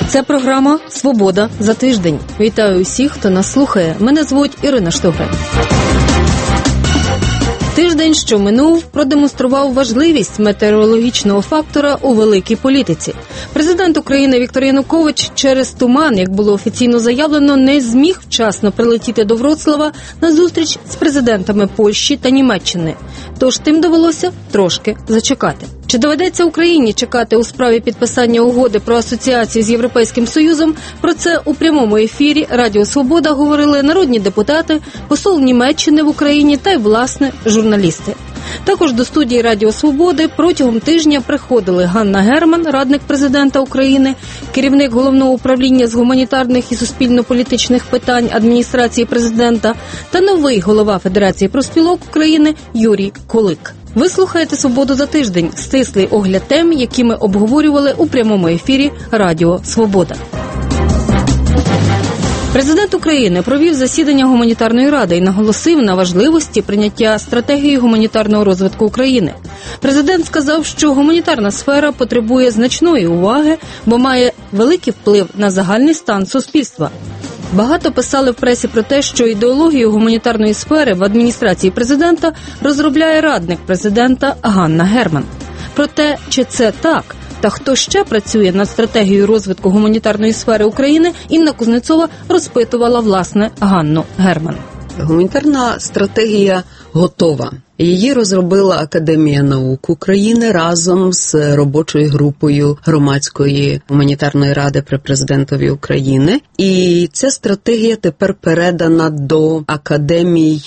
Це програма «Свобода за тиждень». Вітаю усіх, хто нас слухає. Мене звуть Ірина Штогрин. Тиждень, що минув, продемонстрував важливість метеорологічного фактора у великій політиці. Президент України Віктор Янукович через туман, як було офіційно заявлено, не зміг вчасно прилетіти до Вроцлава на зустріч з президентами Польщі та Німеччини. Тож тим довелося трошки зачекати. Чи доведеться Україні чекати у справі підписання угоди про асоціацію з Європейським Союзом? Про це у прямому ефірі Радіо Свобода говорили народні депутати, посол Німеччини в Україні та й, власне, журналісти. Також до студії Радіо Свободи протягом тижня приходили Ганна Герман, радник президента України, керівник Головного управління з гуманітарних і суспільно-політичних питань адміністрації президента та новий голова Федерації профспілок України Юрій Колик. Ви слухаєте «Свободу за тиждень» – стислий огляд тем, які ми обговорювали у прямому ефірі Радіо Свобода. Президент України провів засідання Гуманітарної ради і наголосив на важливості прийняття стратегії гуманітарного розвитку України. Президент сказав, що гуманітарна сфера потребує значної уваги, бо має великий вплив на загальний стан суспільства. Багато писали в пресі про те, що ідеологію гуманітарної сфери в адміністрації президента розробляє радник президента Ганна Герман. Про те, чи це так, та хто ще працює над стратегією розвитку гуманітарної сфери України, Інна Кузнецова розпитувала, власне, Ганну Герман. Гуманітарна стратегія готова. Її розробила Академія наук України разом з робочою групою Громадської гуманітарної ради при президентові України. І ця стратегія тепер передана до академій,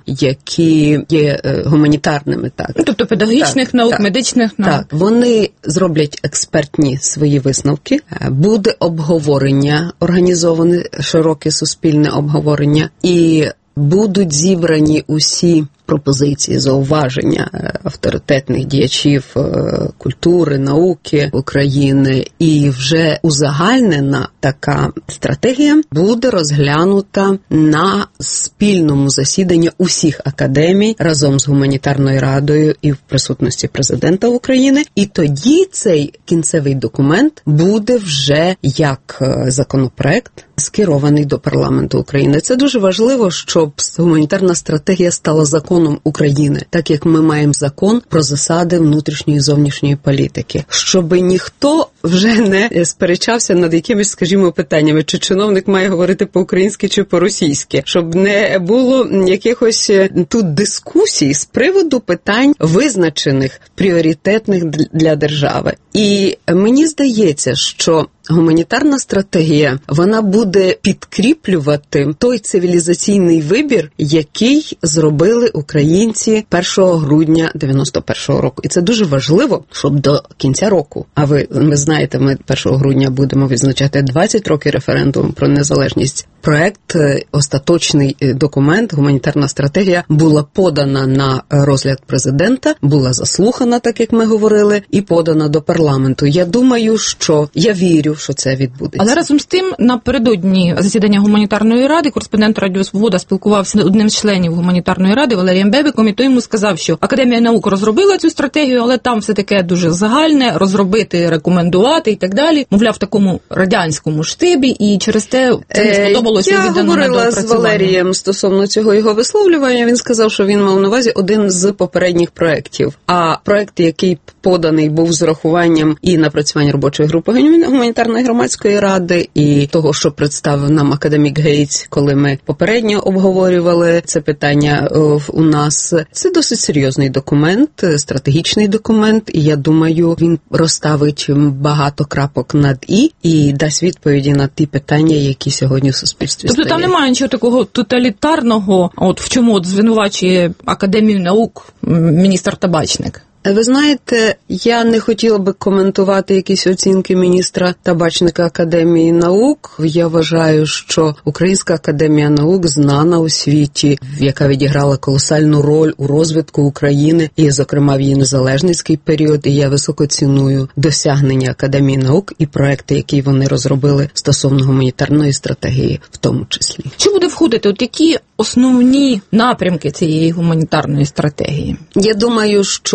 які є гуманітарними. Так. Тобто педагогічних наук, медичних наук. Так, вони зроблять експертні свої висновки. Буде обговорення, організоване широке суспільне обговорення, і будуть зібрані усі пропозиції, зауваження авторитетних діячів культури, науки України. І вже узагальнена така стратегія буде розглянута на спільному засіданні усіх академій разом з Гуманітарною радою і в присутності президента України. І тоді цей кінцевий документ буде вже як законопроект скерований до парламенту України. Це дуже важливо, щоб гуманітарна стратегія стала законом України, так як ми маємо закон про засади внутрішньої і зовнішньої політики. Щоб ніхто вже не сперечався над якимись, скажімо, питаннями, чи чиновник має говорити по-українськи чи по-російськи. Щоб не було якихось тут дискусій з приводу питань, визначених, пріоритетних для держави. І мені здається, що гуманітарна стратегія, вона буде підкріплювати той цивілізаційний вибір, який зробили українці 1 грудня 91-го року. І це дуже важливо, щоб до кінця року, а ви знаєте, ми 1 грудня будемо відзначати 20 років референдуму про незалежність. Проект, остаточний документ, гуманітарна стратегія, була подана на розгляд президента, була заслухана, так як ми говорили, і подана до парламенту. Я думаю, я вірю, що це відбудеться. Але разом з тим, напередодні засідання Гуманітарної ради, кореспондент Радіо Свобода спілкувався з одним з членів Гуманітарної ради Валерієм Бебиком, і той йому сказав, що Академія наук розробила цю стратегію, але там все таке дуже загальне, розробити, рекомендувати і так далі. Мовляв, в такому радянському штибі, і через те це не сподобалося. Я говорила з Валерієм стосовно цього його висловлювання. Він сказав, що він мав на увазі один з попередніх проєктів. А проєкт, який поданий був з урахуванням і напрацювання робочої групи Гуманітарної громадської ради, і того, що представив нам академік Гейтс, коли ми попередньо обговорювали це питання у нас. Це досить серйозний документ, стратегічний документ, і я думаю, він розставить багато крапок над і дасть відповіді на ті питання, які сьогодні в суспільстві стоять. Тобто там немає нічого такого тоталітарного, в чому звинувачує Академію наук міністр Табачник? Ви знаєте, я не хотіла би коментувати якісь оцінки міністра Табачника Академії наук. Я вважаю, що Українська Академія наук знана у світі, яка відіграла колосальну роль у розвитку України і, зокрема, в її незалежницький період. І я високо ціную досягнення Академії наук і проекти, які вони розробили стосовно гуманітарної стратегії в тому числі. Що буде входити? Які основні напрямки цієї гуманітарної стратегії? Я думаю, що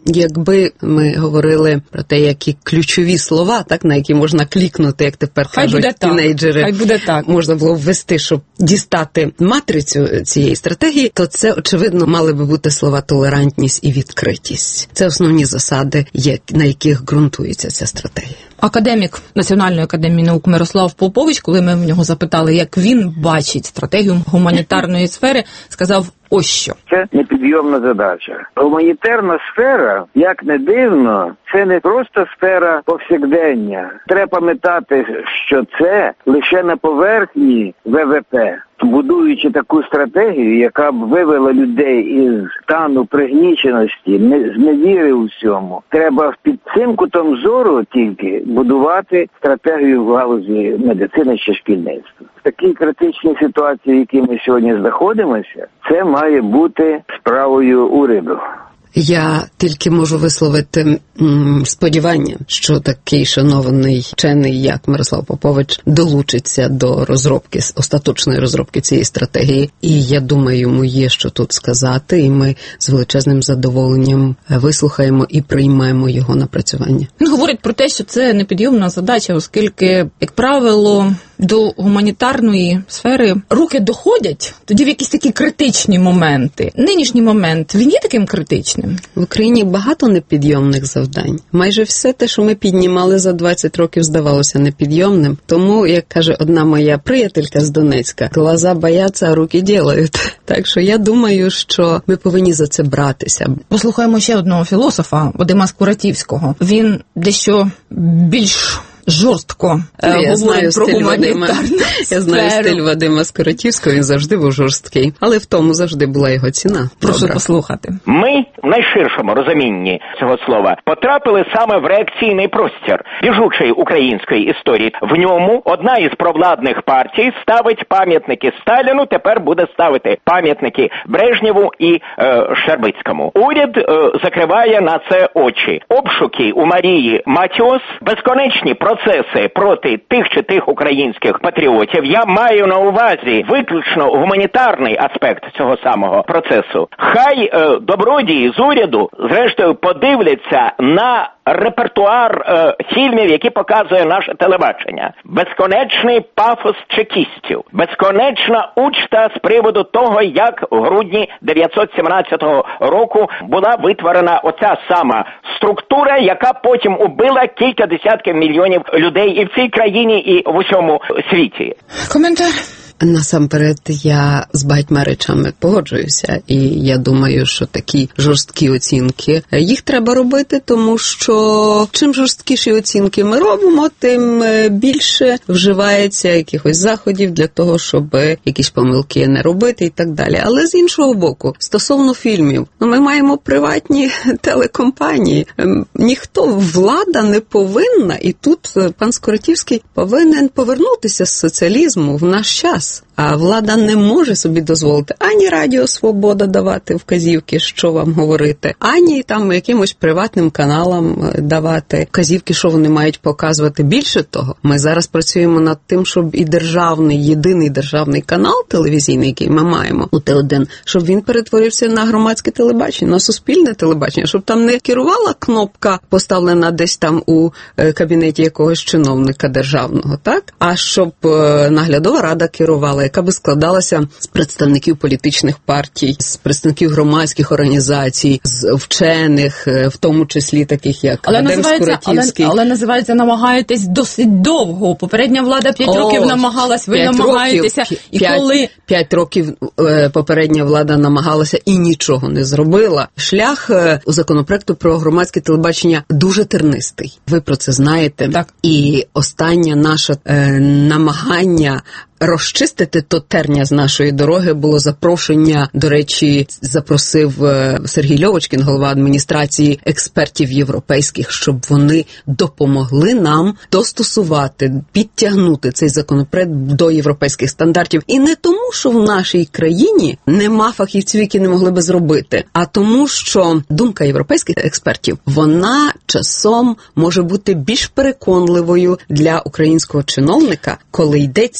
Якби ми говорили про те, які ключові слова, так, на які можна клікнути, як тепер кажуть тінейджери, хай буде так. Можна було ввести, щоб дістати матрицю цієї стратегії, то це, очевидно, мали би бути слова толерантність і відкритість. Це основні засади, на яких ґрунтується ця стратегія. Академік Національної академії наук Мирослав Попович, коли ми в нього запитали, як він бачить стратегію гуманітарної сфери, сказав ось що. Це непідйомна задача. Гуманітарна сфера, як не дивно, це не просто сфера повсякдення. Треба пам'ятати, що це лише на поверхні ВВП. Будуючи таку стратегію, яка б вивела людей із стану пригніченості, з невіри у всьому, треба під цим кутом зору тільки будувати стратегію в галузі медицини чи шкільництва. В такій критичній ситуації, в якій ми сьогодні знаходимося, це має бути справою уряду. Я тільки можу висловити сподівання, що такий шанований вчений, як Мирослав Попович, долучиться до розробки, остаточної розробки цієї стратегії. І я думаю, йому є що тут сказати, і ми з величезним задоволенням вислухаємо і приймемо його напрацювання. Він говорить про те, що це непідйомна задача, оскільки, як правило, до гуманітарної сфери руки доходять тоді в якісь такі критичні моменти. Нинішній момент, він є таким критичним? В Україні багато непідйомних завдань. Майже все те, що ми піднімали за 20 років, здавалося непідйомним. Тому, як каже одна моя приятелька з Донецька, глаза бояться, а руки ділають. Так що я думаю, що ми повинні за це братися. Послухаємо ще одного філософа, Вадима Скуратівського. Він дещо більш жорстко говорить про гуманітарну сферу. Я знаю стиль Вадима Скуратівського, він завжди був жорсткий, але в тому завжди була його ціна. Прошу послухати. Ми в найширшому розумінні цього слова потрапили саме в реакційний простір біжучої української історії. В ньому одна із провладних партій ставить пам'ятники Сталіну, тепер буде ставити пам'ятники Брежнєву і Щербицькому. Уряд закриває на це очі. Обшуки у Марії Матіос, безконечні процеси проти тих чи тих українських патріотів. Я маю на увазі виключно гуманітарний аспект цього самого процесу. Хай добродії з уряду, зрештою, подивляться на репертуар фільмів, які показує наше телебачення. Безконечний пафос чекістів, безконечна учта з приводу того, як в грудні 1917 року була витворена оця сама структура, яка потім убила кілька десятків мільйонів людей і в цій країні, і в усьому світі. Коментар? Насамперед, я з багатьма речами погоджуюся, і я думаю, що такі жорсткі оцінки, їх треба робити, тому що чим жорсткіші оцінки ми робимо, тим більше вживається якихось заходів для того, щоб якісь помилки не робити і так далі. Але з іншого боку, стосовно фільмів, ми маємо приватні телекомпанії. Влада не повинна, і тут пан Скуратівський повинен повернутися з соціалізму в наш час. А влада не може собі дозволити ані Радіо Свобода давати вказівки, що вам говорити, ані там якимось приватним каналам давати вказівки, що вони мають показувати. Більше того, ми зараз працюємо над тим, щоб і єдиний державний канал телевізійний, який ми маємо, УТ1, щоб він перетворився на громадське телебачення, на суспільне телебачення, щоб там не керувала кнопка, поставлена десь там у кабінеті якогось чиновника державного, так? А щоб наглядова рада керувала, яка би складалася з представників політичних партій, з представників громадських організацій, з вчених, в тому числі таких як Вадим Скуратівський. Але називається «намагаєтесь» досить довго. Попередня влада 5 років намагалась, ви намагаєтеся. І коли 5 років попередня влада намагалася і нічого не зробила. Шлях у законопроекту про громадське телебачення дуже тернистий. Ви про це знаєте. Так. І останнє наше намагання розчистити то терня з нашої дороги було запрошення, до речі, запросив Сергій Льовочкін, голова адміністрації, експертів європейських, щоб вони допомогли нам достосувати, підтягнути цей законопроект до європейських стандартів. І не тому, що в нашій країні нема фахівців, які не могли би зробити, а тому, що думка європейських експертів, вона часом може бути більш переконливою для українського чиновника, коли йдеться про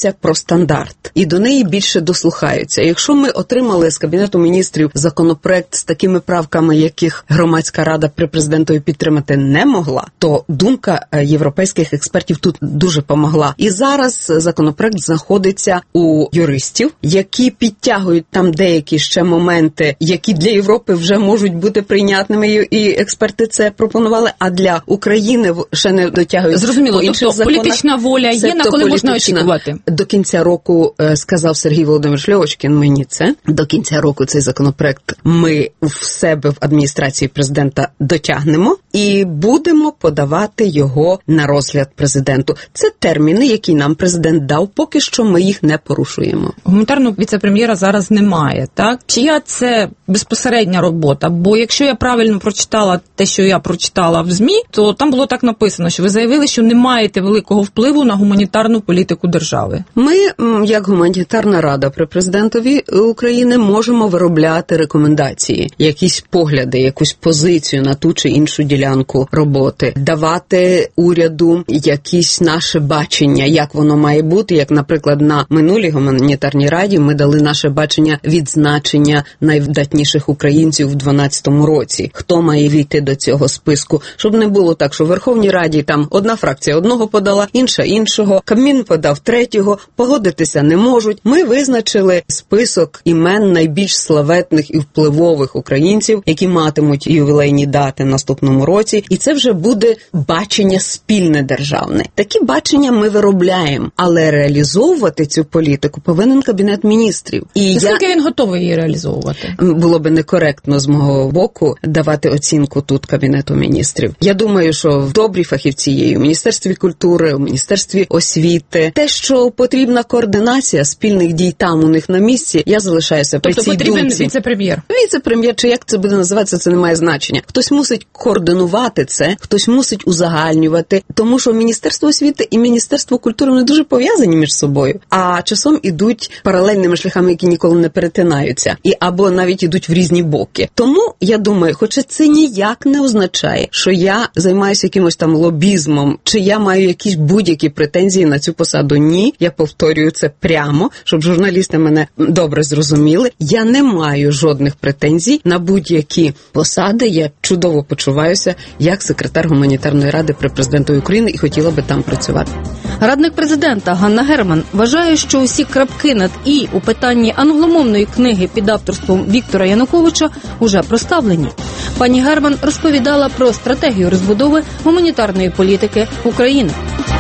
стандарт, і до неї більше дослухаються. Якщо ми отримали з Кабінету міністрів законопроект з такими правками, яких громадська рада при президентові підтримати не могла, то думка європейських експертів тут дуже помогла. І зараз законопроект знаходиться у юристів, які підтягують там деякі ще моменти, які для Європи вже можуть бути прийнятними, і експерти це пропонували, а для України ще не дотягують. Зрозуміло, тобто політична воля є, на коли можна очікувати? До кінця року, сказав Сергій Володимирович Льовочкін мені це, до кінця року цей законопроект ми в себе в адміністрації президента дотягнемо і будемо подавати його на розгляд президенту. Це терміни, які нам президент дав, поки що ми їх не порушуємо. Гуманітарного віце-прем'єра зараз немає, так? Чия це безпосередня робота? Бо якщо я правильно прочитала те, що я прочитала в ЗМІ, то там було так написано, що ви заявили, що не маєте великого впливу на гуманітарну політику держави. Ми, як гуманітарна рада при президентові України, можемо виробляти рекомендації, якісь погляди, якусь позицію на ту чи іншу ділянку роботи, давати уряду якісь наше бачення, як воно має бути, як, наприклад, на минулій гуманітарній раді ми дали наше бачення відзначення найвдатніших українців в 2012 році. Хто має війти до цього списку? Щоб не було так, що в Верховній Раді там одна фракція одного подала, інша іншого, Кабмін подав третього, погодитися не можуть. Ми визначили список імен найбільш славетних і впливових українців, які матимуть ювілейні дати в наступному році, і це вже буде бачення спільне державне. Такі бачення ми виробляємо, але реалізовувати цю політику повинен Кабінет міністрів. І наскільки він готовий її реалізовувати? Було би некоректно з мого боку давати оцінку тут Кабінету міністрів. Я думаю, що в добрі фахівці є в Міністерстві культури, в Міністерстві освіти. Те, що потрібна координація спільних дій там у них на місці, я залишаюся при цій думці. Тобто потрібен віце-прем'єр? Віце-прем'єр, чи як це буде називатися, це не має значення. Хтось мусить координувати це, хтось мусить узагальнювати, тому що Міністерство освіти і Міністерство культури не дуже пов'язані між собою, а часом ідуть паралельними шляхами, які ніколи не перетинаються, і або навіть ідуть в різні боки. Тому, я думаю, хоча це ніяк не означає, що я займаюся якимось там лобізмом, чи я маю якісь будь-які претензії на цю посаду. Ні, я повторюю це прямо, щоб журналісти мене добре зрозуміли. Я не маю жодних претензій на будь-які посади. Я чудово почуваюся як секретар гуманітарної ради при президентові України і хотіла би там працювати. Радник президента Ганна Герман вважає, що усі крапки над «і» у питанні англомовної книги під авторством Віктора Януковича уже проставлені. Пані Герман розповідала про стратегію розбудови гуманітарної політики України.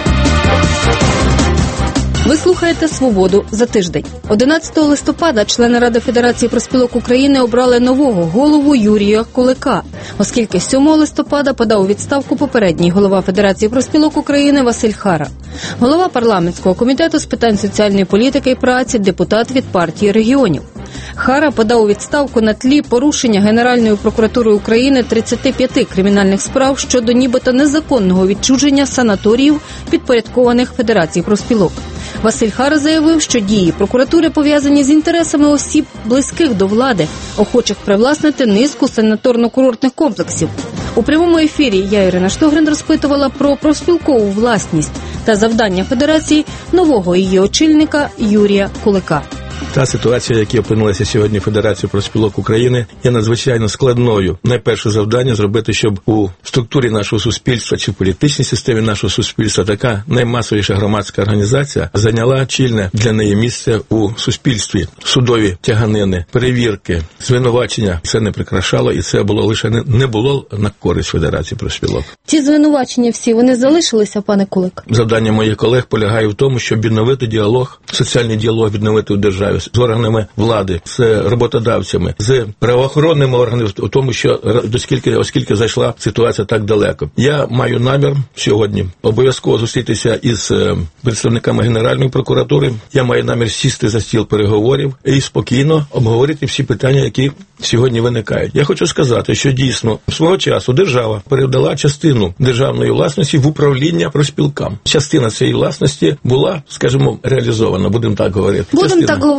Ви слухаєте «Свободу за тиждень». 11 листопада члени Ради Федерації профспілок України обрали нового голову Юрія Кулика, оскільки 7 листопада подав у відставку попередній голова Федерації профспілок України Василь Хара. Голова парламентського комітету з питань соціальної політики і праці, депутат від партії регіонів. Хара подав у відставку на тлі порушення Генеральною прокуратурою України 35 кримінальних справ щодо нібито незаконного відчуження санаторіїв, підпорядкованих Федерації профспілок. Василь Хара заявив, що дії прокуратури пов'язані з інтересами осіб, близьких до влади, охочих привласнити низку санаторно-курортних комплексів. У прямому ефірі я, Ірина Штогрин, розпитувала про профспілкову власність та завдання Федерації нового її очільника Юрія Кулика. Та ситуація, в якій опинилася сьогодні Федерація профспілок України, є надзвичайно складною. Найперше завдання – зробити, щоб у структурі нашого суспільства чи в політичній системі нашого суспільства така наймасовіша громадська організація зайняла чільне для неї місце у суспільстві. Судові тяганини, перевірки, звинувачення – це не прикрашало, і це було лише не було на користь Федерації профспілок. Ці звинувачення всі, вони залишилися, пане Кулик? Завдання моїх колег полягає в тому, щоб відновити діалог, соціальний діалог відновити у державі з органами влади, з роботодавцями, з правоохоронними органами, у тому, що оскільки зайшла ситуація так далеко. Я маю намір сьогодні обов'язково зустрітися із представниками Генеральної прокуратури. Я маю намір сісти за стіл переговорів і спокійно обговорити всі питання, які сьогодні виникають. Я хочу сказати, що дійсно свого часу держава передала частину державної власності в управління профспілкам. Частина цієї власності була, скажімо, реалізована, будемо так говорити. Будемо так говорити.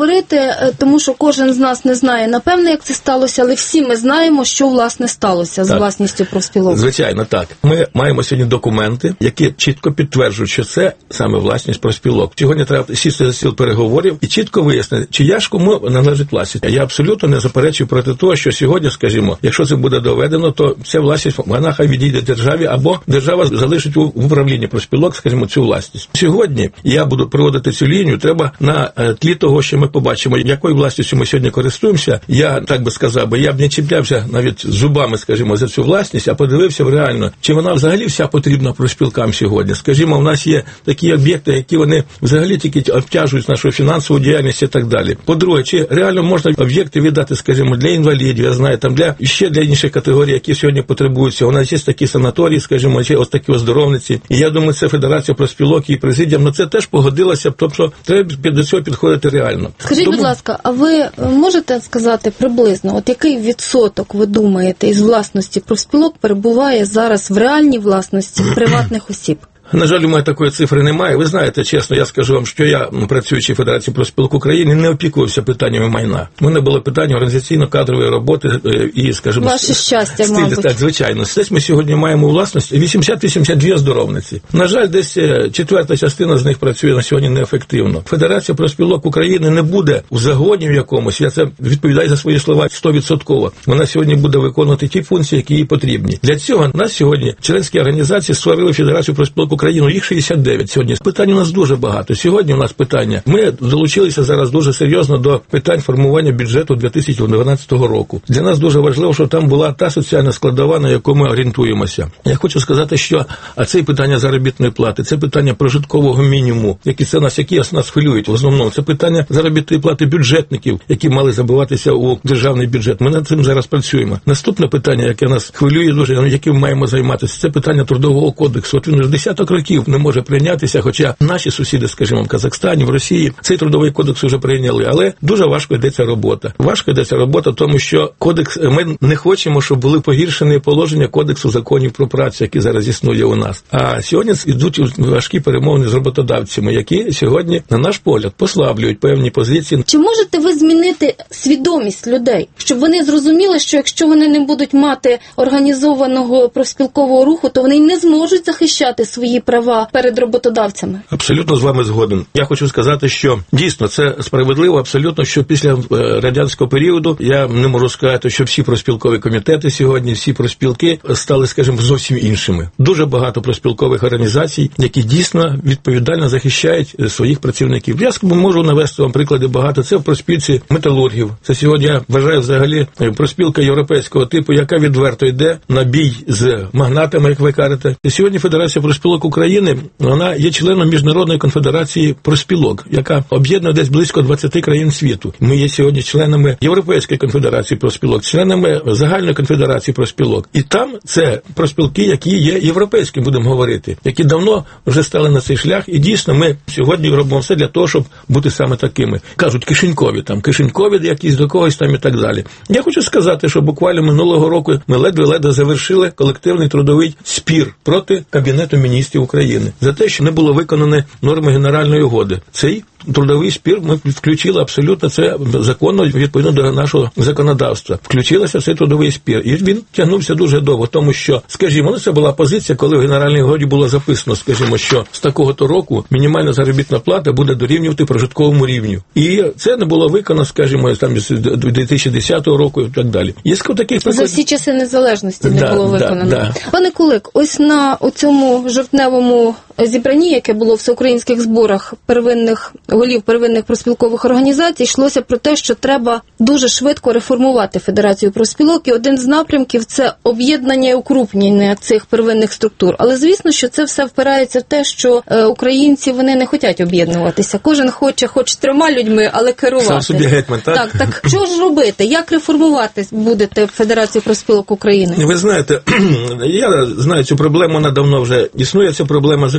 говорити, тому що кожен з нас не знає, напевне, як це сталося, але всі ми знаємо, що, власне, сталося з власністю профспілок. Звичайно, так. Ми маємо сьогодні документи, які чітко підтверджують, що це саме власність профспілок. Сьогодні треба сісти за стіл переговорів і чітко вияснити, чия ж кому належить власність. Я абсолютно не заперечую проти того, що сьогодні, скажімо, якщо це буде доведено, то ця власність, вона хай відійде державі, або держава залишить в управлінні профспілок, скажімо, цю власність. Сьогодні я буду проводити цю лінію, треба на тлі того, що ми побачимо, якою власністю ми сьогодні користуємося. Я так би сказав, я б не чіплявся навіть зубами, скажімо, за цю власність, а подивився реально, чи вона взагалі вся потрібна профспілкам сьогодні. Скажімо, у нас є такі об'єкти, які вони взагалі тільки обтяжують нашу фінансову діяльність і так далі. По-друге, чи реально можна об'єкти віддати, скажімо, для інвалідів, я знаю, там для інших категорій, які сьогодні потребуються. У нас є такі санаторії, скажімо, чи ось такі оздоровниці. І я думаю, це Федерація профспілок і президія, це теж погодилося, тобто треба до цього підходити реально. Скажіть, будь ласка, а ви можете сказати приблизно, от який відсоток, ви думаєте, із власності профспілок перебуває зараз в реальній власності приватних осіб? На жаль, у мене такої цифри немає. Ви знаєте, чесно, я скажу вам, що я, працюючи в Федерації профспілок України, не опікувався питаннями майна. У мене було питання організаційно-кадрової роботи і, скажімо, ваше щастя, мабуть. Так, звичайно. Десь ми сьогодні маємо у власності 80-82 оздоровниці. На жаль, десь четверта частина з них працює на сьогодні неефективно. Федерація профспілок України не буде у загоні в якомусь, я це відповідаю за свої слова 100%. Вона сьогодні буде виконувати ті функції, які їй потрібні. Для цього нас сьогодні членські організації створили Федерацію профспілок Україну, їх 69 сьогодні. Питань у нас дуже багато. Сьогодні у нас питання. Ми долучилися зараз дуже серйозно до питань формування бюджету 2012 року. Для нас дуже важливо, що там була та соціальна складова, на яку ми орієнтуємося. Я хочу сказати, що це питання заробітної плати, це питання прожиткового мінімуму, які нас хвилюють в основному. Це питання заробітної плати бюджетників, які мали забиватися у державний бюджет. Ми над цим зараз працюємо. Наступне питання, яке нас хвилює дуже, яким ми маємо займатися, це питання трудового кодексу. От він вже десяток років не може прийнятися, хоча наші сусіди, скажімо, в Казахстані, в Росії, цей трудовий кодекс вже прийняли, але дуже важко йдеться робота. Важко йдеться робота, тому що кодекс, ми не хочемо, щоб були погіршені положення кодексу законів про працю, які зараз існує у нас. А сьогодні йдуть важкі перемовини з роботодавцями, які сьогодні, на наш погляд, послаблюють певні позиції. Чи можете ви змінити свідомість людей, щоб вони зрозуміли, що якщо вони не будуть мати організованого профспілкового руху, то вони не зможуть захищати свої права перед роботодавцями? Абсолютно з вами згоден. Я хочу сказати, що дійсно це справедливо, абсолютно, що після радянського періоду, я не можу сказати, що всі профспілкові комітети сьогодні, всі профспілки стали, скажімо, зовсім іншими. Дуже багато профспілкових організацій, які дійсно відповідально захищають своїх працівників. Я можу навести вам приклади багато. Це в профспілці металургів. Це сьогодні, я вважаю, взагалі профспілка європейського типу, яка відверто йде на бій з магнатами, як ви кажете. І сьогодні Федерація профспілок України, вона є членом Міжнародної конфедерації профспілок, яка об'єднує десь близько 20 країн світу. Ми є сьогодні членами Європейської конфедерації профспілок, членами Загальної конфедерації профспілок. І там це профспілки, які є європейськими, будемо говорити, які давно вже стали на цей шлях. І дійсно ми сьогодні робимо все для того, щоб бути саме такими. Кажуть, кишенькові якісь до когось там і так далі. Я хочу сказати, що буквально минулого року ми ледве завершили колективний трудовий спір проти Кабінету міністрів України за те, що не було виконано норми Генеральної угоди. Цей трудовий спір ми включили абсолютно, це законно, відповідно до нашого законодавства. Включилося в цей трудовий спір. І він тягнувся дуже довго, тому що, скажімо, це була позиція, коли в Генеральній угоді було записано, скажімо, що з такого-то року мінімальна заробітна плата буде дорівнювати прожитковому рівню. І це не було виконано, скажімо, там з 2010 року і так далі. Є таких за всі часи незалежності не було виконано. Пане Кулик, ось на цьому жовтневому зібранні, яке було в всеукраїнських зборах голів первинних профспілкових організацій, йшлося про те, що треба дуже швидко реформувати Федерацію профспілок, і один з напрямків – це об'єднання і укрупнення цих первинних структур. Але, звісно, що це все впирається в те, що українці, вони не хочуть об'єднуватися. Кожен хоче хоч 3 людьми, але керувати. Сам собі гетьман, так? Так, що ж робити? Як реформувати будете Федерацію профспілок України? Ви знаєте, я знаю цю проблему, вона давно вже існує, ця проблема. Зокрема,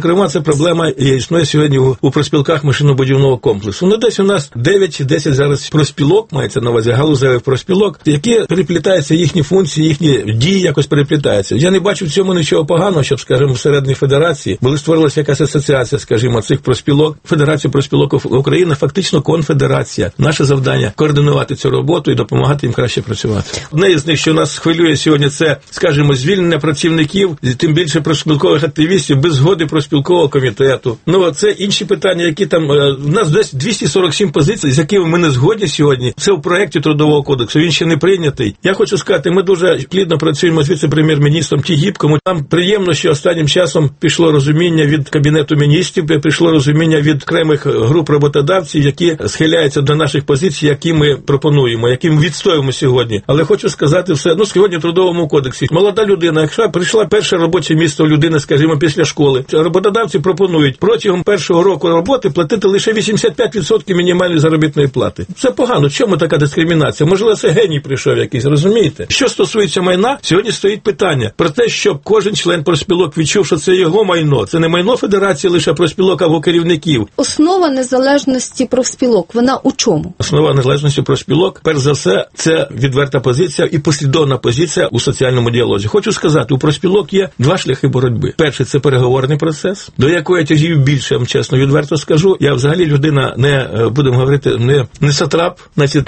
Зокрема, це проблема існує сьогодні у профспілках машинобудівного комплексу. Ну, десь у нас 9 чи 10 зараз профспілок, мається на увазі, галузевих профспілок, які переплітаються, їхні функції, їхні дії якось переплітаються. Я не бачу в цьому нічого поганого, щоб, скажімо, всередині федерації була створилася якась асоціація, скажімо, цих профспілок. Федерація профспілок України фактично конфедерація. Наше завдання – координувати цю роботу і допомагати їм краще працювати. Одне із них, що нас хвилює сьогодні, це, скажімо, звільнення працівників, тим більше профспілкових активістів, без згоди профспілкового комітету. Ну, це інші питання, які там, у нас десь 247 позицій, з якими ми не згодні сьогодні. Це в проєкті Трудового кодексу, він ще не прийнятий. Я хочу сказати, ми дуже плідно працюємо з віце-прем'єр-міністром Тігіпком. Нам приємно, що останнім часом пішло розуміння від Кабінету міністрів, прийшло розуміння від окремих груп роботодавців, які схиляються до наших позицій, які ми пропонуємо, які ми відстоюємо сьогодні. Але хочу сказати все, сьогодні в Трудовому кодексі молода людина, якщо прийшла перше робоче місце у людини, скажімо, після школи, роботодавці пропонують протягом першого року роботи платити лише 85% мінімальної заробітної плати. Це погано. Чому така дискримінація? Можливо, це геній прийшов якийсь, розумієте? Що стосується майна, сьогодні стоїть питання про те, щоб кожен член профспілок відчув, що це його майно. Це не майно федерації лише профспілок або керівників. Основа незалежності профспілок, вона у чому? Основа незалежності профспілок, перш за все, це відверта позиція і послідовна позиція у соціальному діалозі. Хочу сказати, у профспілок є два шляхи боротьби. Перший – це переговорний процес, до якого я тяжів більше, я вам чесно, відверто скажу. Я взагалі людина не, будемо говорити, не сатрап, значить,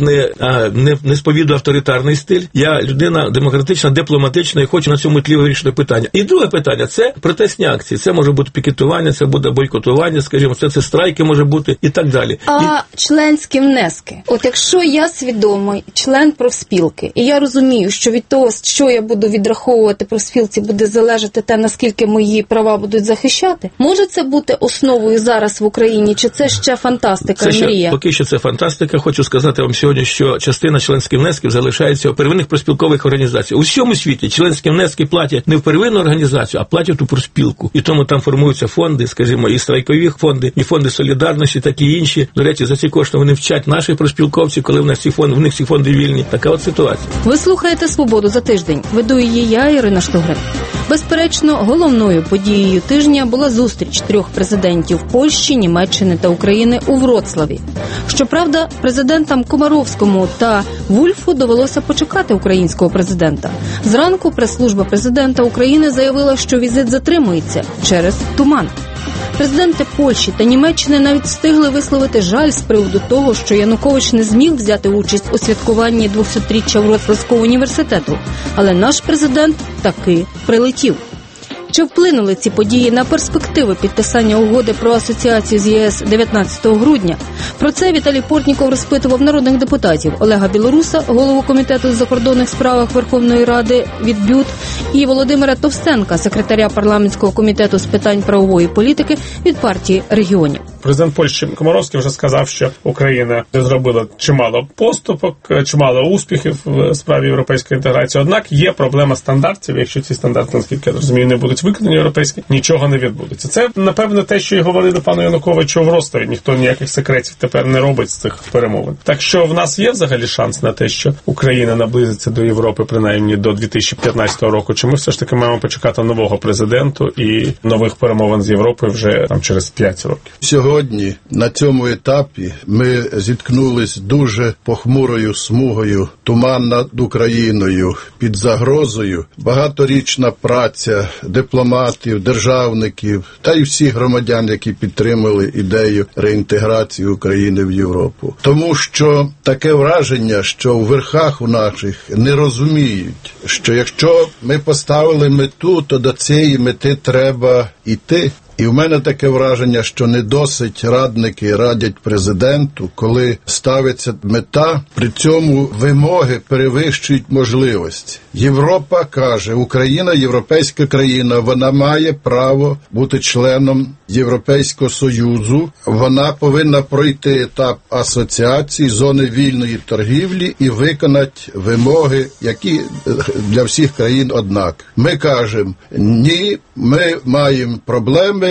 не сповідую авторитарний стиль. Я людина демократична, дипломатична і хочу на цьому тлі вирішити питання. І друге питання – це протестні акції. Це може бути пікетування, це буде бойкотування, скажімо, це страйки може бути і так далі. Членські внески. От якщо я свідомий член профспілки, і я розумію, що від того, що я буду відраховувати профспілці, буде залежати те, наскільки мої права будуть захищати, може це бути основою зараз в Україні, чи це ще фантастика, мрія? Поки що це фантастика. Хочу сказати вам сьогодні, що частина членських внесків залишається у первинних профспілкових організацій. У всьому світі членські внески платять не в первинну організацію, а платять у профспілку. І тому там формуються фонди, скажімо, і страйкові фонди, і фонди солідарності, такі інші. До речі, за ці кошти вони вчать наших профспілковців, коли в них ці фонди вільні. Така от ситуація. Ви слухаєте «Свободу за тиждень». Веду її я, Ірина Штогрин. Безперечно, головною подією тижня була зустріч 3 президентів Польщі, Німеччини та України у Вроцлаві. Щоправда, президентам Комаровському та Вульфу довелося почекати українського президента. Зранку прес-служба президента України заявила, що візит затримується через туман. Президенти Польщі та Німеччини навіть встигли висловити жаль з приводу того, що Янукович не зміг взяти участь у святкуванні 200-річчя Вроцлавського університету. Але наш президент таки прилетів. Чи вплинули ці події на перспективи підписання угоди про асоціацію з ЄС 19 грудня? Про це Віталій Портніков розпитував народних депутатів Олега Білоруса, голову комітету з закордонних справах Верховної Ради від БЮТ, і Володимира Товстенка, секретаря парламентського комітету з питань правової політики від партії регіонів. Президент Польщі Комаровський вже сказав, що Україна зробила чимало поступок, чимало успіхів в справі європейської інтеграції. Однак є проблема стандартів. Якщо ці стандарти, наскільки я розумію, не будуть виконані європейські, нічого не відбудеться. Це, напевно, те, що і говорили пану Януковичу в Ростові. Ніхто ніяких секретів тепер не робить з цих перемовин. Так що в нас є взагалі шанс на те, що Україна наблизиться до Європи принаймні до 2015 року. Чи ми все ж таки маємо почекати нового президенту і нових перемовин з Європою вже там через 5 років? Сьогодні на цьому етапі ми зіткнулись дуже похмурою смугою, туман над Україною, під загрозою, багаторічна праця дипломатів, державників та й всіх громадян, які підтримали ідею реінтеграції України в Європу. Тому що таке враження, що в верхах у наших не розуміють, що якщо ми поставили мету, то до цієї мети треба йти. І в мене таке враження, що не досить радники радять президенту, коли ставиться мета, при цьому вимоги перевищують можливості. Європа каже, Україна – європейська країна, вона має право бути членом Європейського Союзу, вона повинна пройти етап асоціації, зони вільної торгівлі і виконати вимоги, які для всіх країн однак. Ми кажемо, ні, ми маємо проблеми,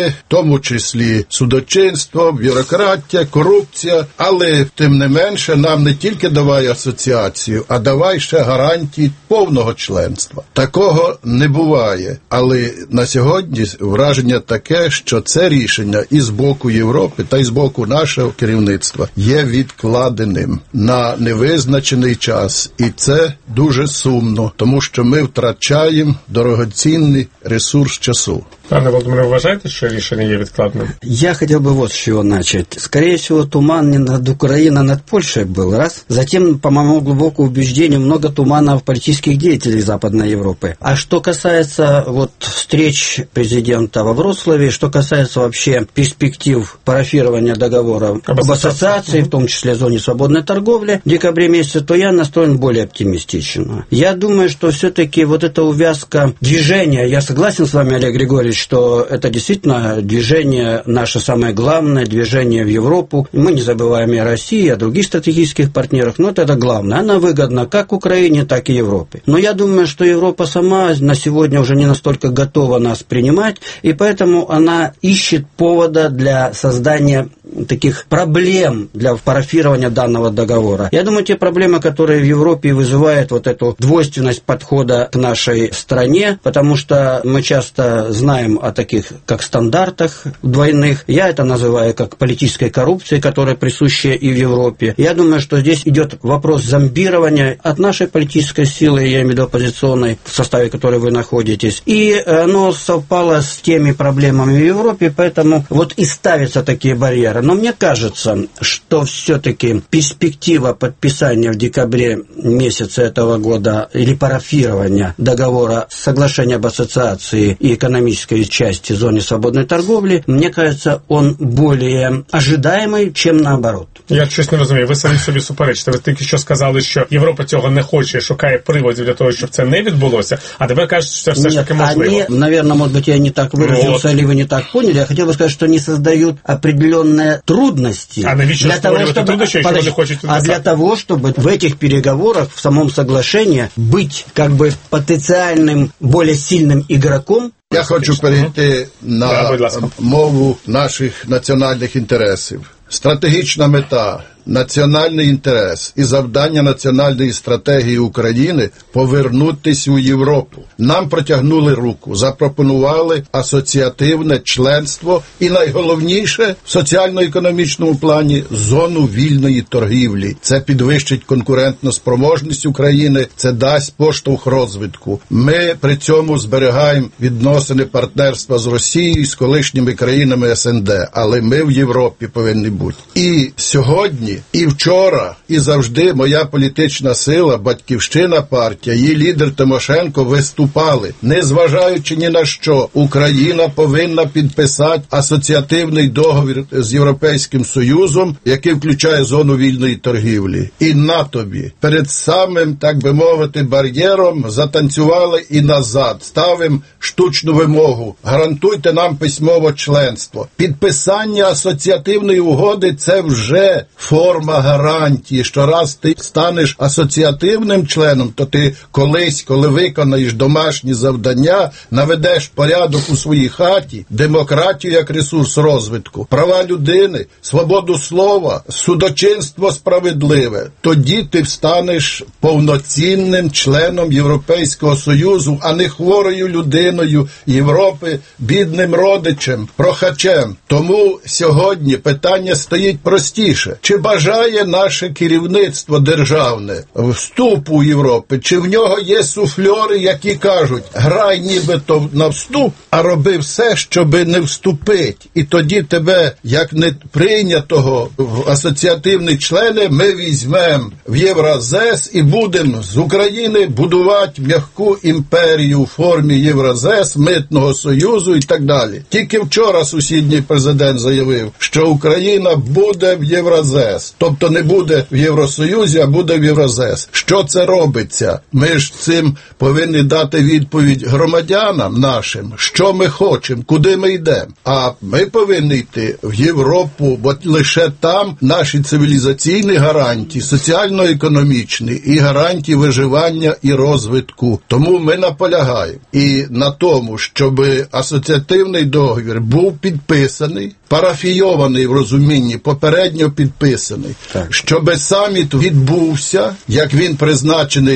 проблеми, в тому числі судочинство, бюрократія, корупція, але тим не менше нам не тільки давай асоціацію, а давай ще гарантії повного членства. Такого не буває, але на сьогодні враження таке, що це рішення і з боку Європи, та й з боку нашого керівництва є відкладеним на невизначений час. І це дуже сумно, тому що ми втрачаємо дорогоцінний ресурс часу. Пане Володимире, вважаєте, що рішення є відкладним? Я хотел бы вот с чего начать. Скорее всего, туман не над Украиной, а над Польшей был, раз. Затем, по моему глубокому убеждению, много туманов политических деятелей Западной Европы. А что касается вот встреч президента во Вроцлаве, что касается вообще перспектив парафирования договора об ассоциации, в том числе в зоне свободной торговли, в декабре месяце, то я настроен более оптимистично. Я думаю, что все-таки вот эта увязка движения, я согласен с вами, Олег Григорьевич, что это действительно движение наше самое главное, движение в Европу. Мы не забываем и о России, и о других стратегических партнерах, но это главное. Она выгодна как Украине, так и Европе. Но я думаю, что Европа сама на сегодня уже не настолько готова нас принимать, и поэтому она ищет повода для создания таких проблем для парафирования данного договора. Я думаю, те проблемы, которые в Европе вызывают вот эту двойственность подхода к нашей стране, потому что мы часто знаем о таких, как стандартах двойных. Я это называю как политической коррупцией, которая присуща и в Европе. Я думаю, что здесь идет вопрос зомбирования от нашей политической силы, я имею в виду оппозиционной, в составе которой вы находитесь. И оно совпало с теми проблемами в Европе, поэтому вот и ставятся такие барьеры. Но мне кажется, что все-таки перспектива подписания в декабре месяце этого года или парафирования договора соглашения об ассоциации и экономической части зоны свободной торговли, мне кажется, он более ожидаемый, чем наоборот. Я щось не розумію. Ви самі собі суперечите. Ви тільки що сказали, що Європа цього не хоче, шукає приводів для того, щоб це не відбулося, а тепер кажуть, що це все ж таки можливо. Они, наверное, может быть, я не так выразился, или вы не так поняли. Я хотел бы сказать, что они создают определенные трудности. А навіщо створювати труднощі, якщо вони хочуть підписати? А для того, чтобы в этих переговорах, в самом соглашении, быть как бы потенциальным, более сильным игроком. Я хочу перейти на мову наших національних інтересів. Стратегічна мета, національний інтерес і завдання національної стратегії України – повернутися у Європу. Нам протягнули руку, запропонували асоціативне членство і, найголовніше, в соціально-економічному плані – зону вільної торгівлі. Це підвищить конкурентну спроможність України, це дасть поштовх розвитку. Ми при цьому зберігаємо відносини партнерства з Росією і з колишніми країнами СНД, але ми в Європі повинні бути. І сьогодні, і вчора, і завжди моя політична сила, Батьківщина партія, її лідер Тимошенко виступали. Незважаючи ні на що, Україна повинна підписати асоціативний договір з Європейським Союзом, який включає зону вільної торгівлі. І на тобі, перед самим, так би мовити, бар'єром затанцювали і назад. Ставимо штучну вимогу. Гарантуйте нам письмове членство. Підписання асоціативної угоди – це вже форма гарантії, що раз ти станеш асоціативним членом, то ти колись, коли виконаєш домашні завдання, наведеш порядок у своїй хаті, демократію як ресурс розвитку, права людини, свободу слова, судочинство справедливе. Тоді ти станеш повноцінним членом Європейського Союзу, а не хворою людиною Європи, бідним родичем, прохачем. Тому сьогодні питання стоїть простіше. Чи бажає наше керівництво державне вступу у Європу? Чи в нього є суфльори, які кажуть, грай нібито на вступ, а роби все, щоби не вступити. І тоді тебе, як не прийнятого в асоціативні члени, ми візьмемо в Євразес і будемо з України будувати м'яку імперію у формі Євразес, Митного Союзу і так далі. Тільки вчора сусідній президент заявив, що Україна буде в Євразес. ЗЕС. Тобто не буде в Євросоюзі, а буде в Єврозес. Що це робиться? Ми ж цим повинні дати відповідь громадянам нашим, що ми хочемо, куди ми йдемо. А ми повинні йти в Європу, бо лише там наші цивілізаційні гарантії, соціально-економічні і гарантії виживання і розвитку. Тому ми наполягаємо і на тому, щоб асоціативний договір був підписаний, парафійований в розумінні, попередньо підписаний, щоб саміт відбувся, як він призначений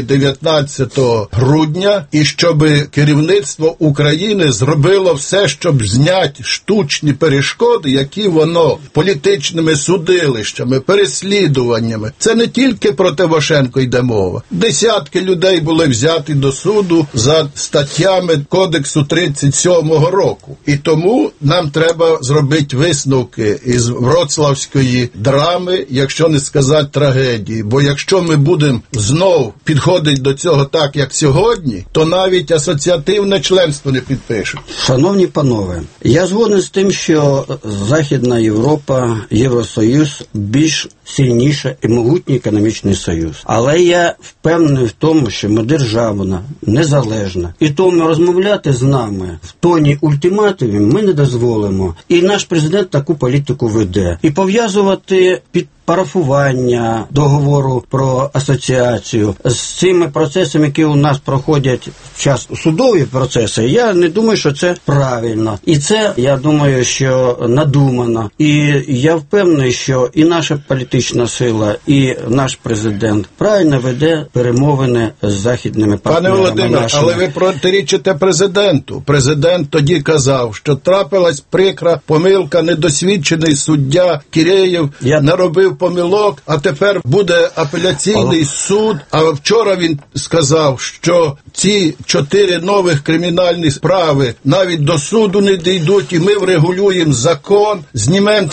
19 грудня, і щоб керівництво України зробило все, щоб зняти штучні перешкоди, які воно політичними судилищами, переслідуваннями. Це не тільки про Тимошенко йде мова. Десятки людей були взяті до суду за статтями Кодексу 37-го року. І тому нам треба зробити висновки із вроцлавської драми, якщо не сказати трагедії. Бо якщо ми будемо знов підходити до цього так, як сьогодні, то навіть асоціативне членство не підпишуть. Шановні панове, я згоден з тим, що Західна Європа, Євросоюз більш сильніше і могутній економічний союз. Але я впевнений в тому, що ми державна, незалежна. І тому розмовляти з нами в тоні ультиматумів ми не дозволимо. І наш президент таку політику веде. І пов'язувати під парафування договору про асоціацію з цими процесами, які у нас проходять в час судові процеси, я не думаю, що це правильно. І це, я думаю, що надумано. І я впевнений, що і наша політична сила, і наш президент правильно веде перемовини з західними партнерами. Пане Володимир, але ви протирічите президенту. Президент тоді казав, що трапилась прикра помилка, недосвідчений суддя Киреєв наробив помилок, а тепер буде апеляційний суд. А вчора він сказав, що ці 4 нових кримінальні справи навіть до суду не дійдуть, і ми врегулюємо закон, знімемо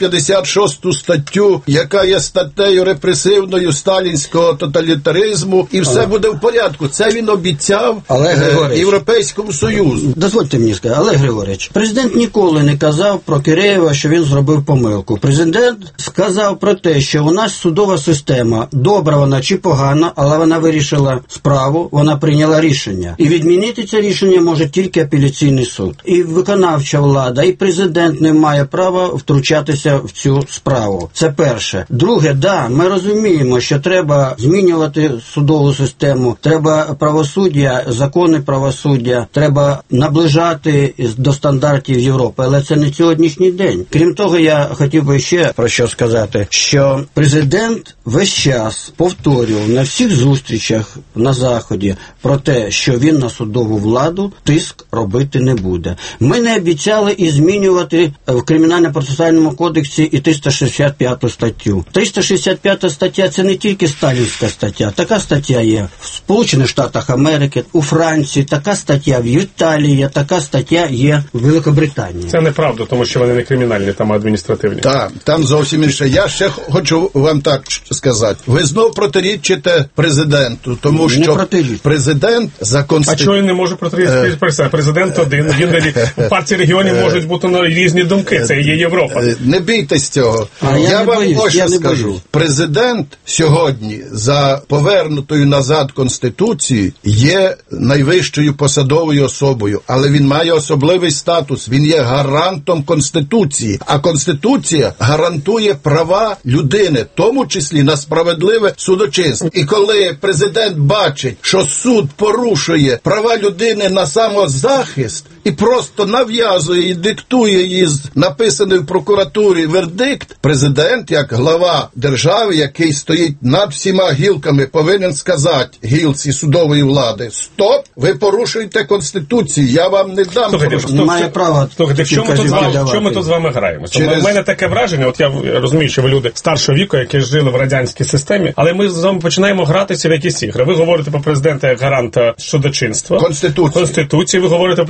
356 статтю, яка є статтею репресивною сталінського тоталітаризму, і все буде в порядку. Це він обіцяв Європейському Союзу. Дозвольте мені сказати, Олег Григорович, президент ніколи не казав про Киреєва, що він зробив помилку. Президент сказав про те, що у нас судова система, добра вона чи погана, але вона вирішила справу, вона прийняла рішення. І відмінити це рішення може тільки апеляційний суд. І виконавча влада, і президент не має права втручатися в цю справу. Це перше. Друге, ми розуміємо, що треба змінювати судову систему, треба правосуддя, закони правосуддя, треба наближати до стандартів Європи, але це не сьогоднішній день. Крім того, я хотів би ще про що сказати, що президент весь час повторював на всіх зустрічах на Заході про те, що він на судову владу тиск робити не буде. Ми не обіцяли і змінювати в Кримінально-процесуальному кодексі і 365 статтю. 365 стаття – це не тільки сталінська стаття. Така стаття є в Сполучених Штатах Америки, у Франції, така стаття в Італії, така стаття є в Великобританії. Це неправда, тому що вони не кримінальні, там адміністративні. Так, там зовсім інше. Я ще хочу вам так сказати. Ви знов протирічите президенту, тому що президент за Конституцією... А чого він не може протирічити? Президент один, в партії регіонів можуть бути різні думки, це є Європа. Не бійтесь цього. Я вам ось що скажу. Президент сьогодні за повернутою назад Конституцією є найвищою посадовою особою, але він має особливий статус, він є гарантом Конституції, а Конституція гарантує права людини, в тому числі на справедливе судочинство. І коли президент бачить, що суд порушує права людини на самозахист і просто нав'язує і диктує її написаний в прокуратурі вердикт, президент, як глава держави, який стоїть над всіма гілками, повинен сказати гілці судової влади: стоп, ви порушуєте Конституцію, я вам не дам. Немає права. Слухайте, в чому ми тут з вами граємося? У мене таке враження, от я розумію, що ви люди старшого віку, які жили в радянській системі, але ми з вами починаємо гратися в якісь ігри. Ви говорите про президента як гаранта судочинства, Конституції. Ви говорите про президента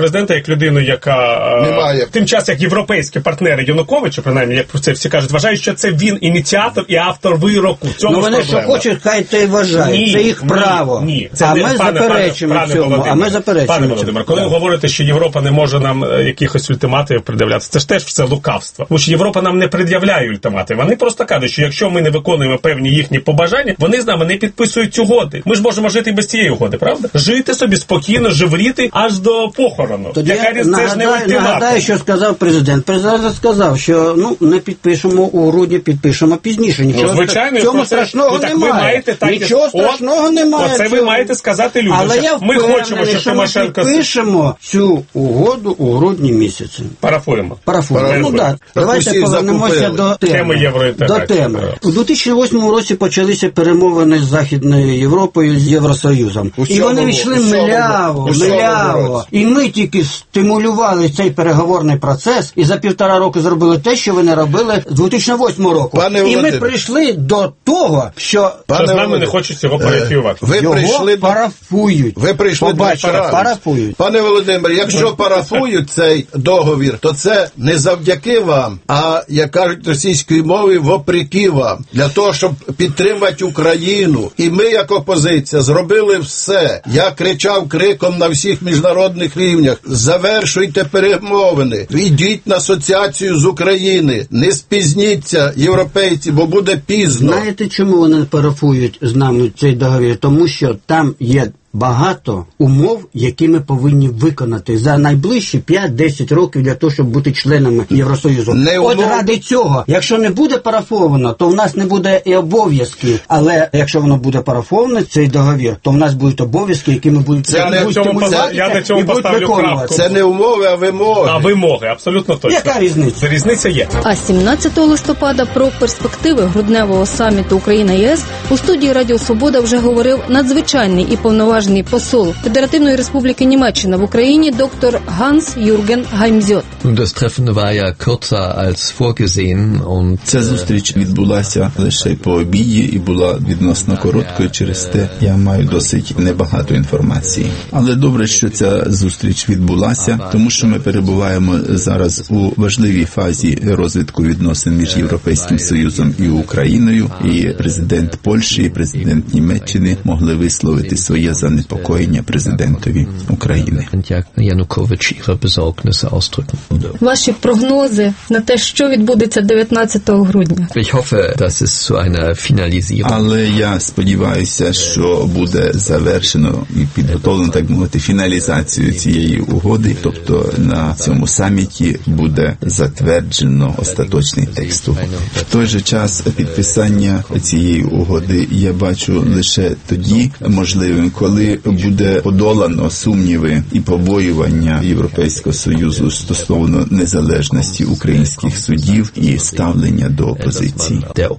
як людину, яка тим часом, як європейські партнери Януковича, принаймні, як про це всі кажуть, вважають, що це він ініціатор і автор вироку. В цьому вони що хочуть, хай то й вважають. Це їх право. Ні. А ми заперечуємо цьому. Пане Володимир, коли ви говорите, що Європа не може нам якихось ультиматумів пред'являти, це ж теж все лукавство. Тому що Європа нам не пред'являє ультиматумів. Вони просто кажуть, що якщо ми не виконуємо певні їхні побажання, вони з нами не підписують угоди. Ми ж можемо жити і без цієї угоди, правда? Жити собі спокійно, живріти аж до похорону. Тоді нагадаю, що сказав президент. Президент сказав, що не підпишемо у грудні, підпишемо пізніше. Нічого цьому страшного немає. Нічого страшного немає. Оце ви маєте сказати людям. Але я впевнений, що ми підпишемо цю угоду у грудні місяці. Парафуємо. Давайте повернемося до теми. У 2008 році почалися перемовини з Західною Європою, з Євросоюзом. І вони йшли мляво. І ми тільки стимулювали цей переговорний процес і за 1,5 року зробили те, що вони робили з 2008 року. І ми прийшли до того, що з нами не хочуть цього парафіювати. Парафують. Ви прийшли парафують. Пане Володимир, якщо парафують цей договір, то це не завдяки вам, а, як кажуть російською мовою, вопреки вам. Для того, щоб підтримати Україну. І ми, як опозиція, зробили все. Я кричав криком на всіх міжнародних рівнях. Завершуйте перемовини. Йдіть на асоціацію з України. Не спізніться, європейці, бо буде пізно. Знаєте, чому вони парафують з нами цей договір? Тому що там є багато умов, які ми повинні виконати за найближчі 5-10 років для того, щоб бути членами Євросоюзу. От ради цього, якщо не буде парафовано, то в нас не буде і обов'язків. Але якщо воно буде парафовано, цей договір, то в нас будуть обов'язки, які ми будемо виконувати. Це не умови, а вимоги. А вимоги, абсолютно точно. Яка різниця? Різниця є. А 17 листопада про перспективи грудневого саміту Україна-ЄС у студії Радіо Свобода вже говорив надзвичайний і повноважний посол Федеративної Республіки Німеччина в Україні доктор Ганс Юрген Гаймзьот. Ця зустріч відбулася лише по обіді і була відносно короткою, через те я маю досить небагато інформації. Але добре, що ця зустріч відбулася, тому що ми перебуваємо зараз у важливій фазі розвитку відносин між Європейським Союзом і Україною, і президент Польщі, і президент Німеччини могли висловити своє занепокоєння президентові України. Ваші прогнози на те, що відбудеться 19 грудня? Але я сподіваюся, що буде завершено і підготовлено, так мовити, фіналізацію цієї угоди, тобто на цьому саміті буде затверджено остаточний текст угоди. В той же час підписання цієї угоди я бачу лише тоді можливим, коли буде подолано сумніви і побоювання Європейського Союзу стосовно незалежності українських судів і ставлення до опозиції.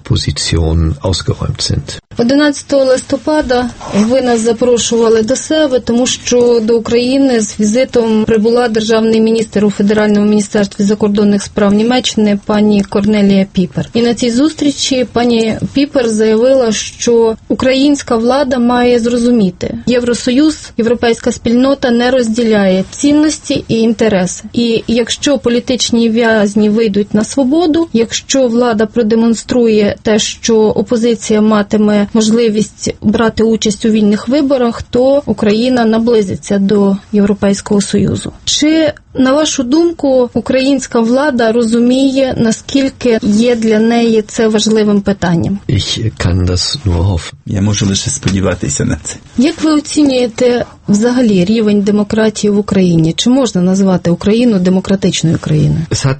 11 листопада ви нас запрошували до себе, тому що до України з візитом прибула державний міністр у Федеральному міністерстві закордонних справ Німеччини пані Корнелія Піпер. І на цій зустрічі пані Піпер заявила, що українська влада має зрозуміти, Євросоюз, європейська спільнота не розділяє цінності і інтереси. І якщо політичні в'язні вийдуть на свободу, якщо влада продемонструє те, що опозиція матиме можливість брати участь у вільних виборах, то Україна наблизиться до Європейського Союзу. Чи, на вашу думку, українська влада розуміє, наскільки є для неї це важливим питанням? Я можу лише сподіватися на це. Як ви оцінюєте взагалі рівень демократії в Україні? Чи можна назвати Україну демократичною країною?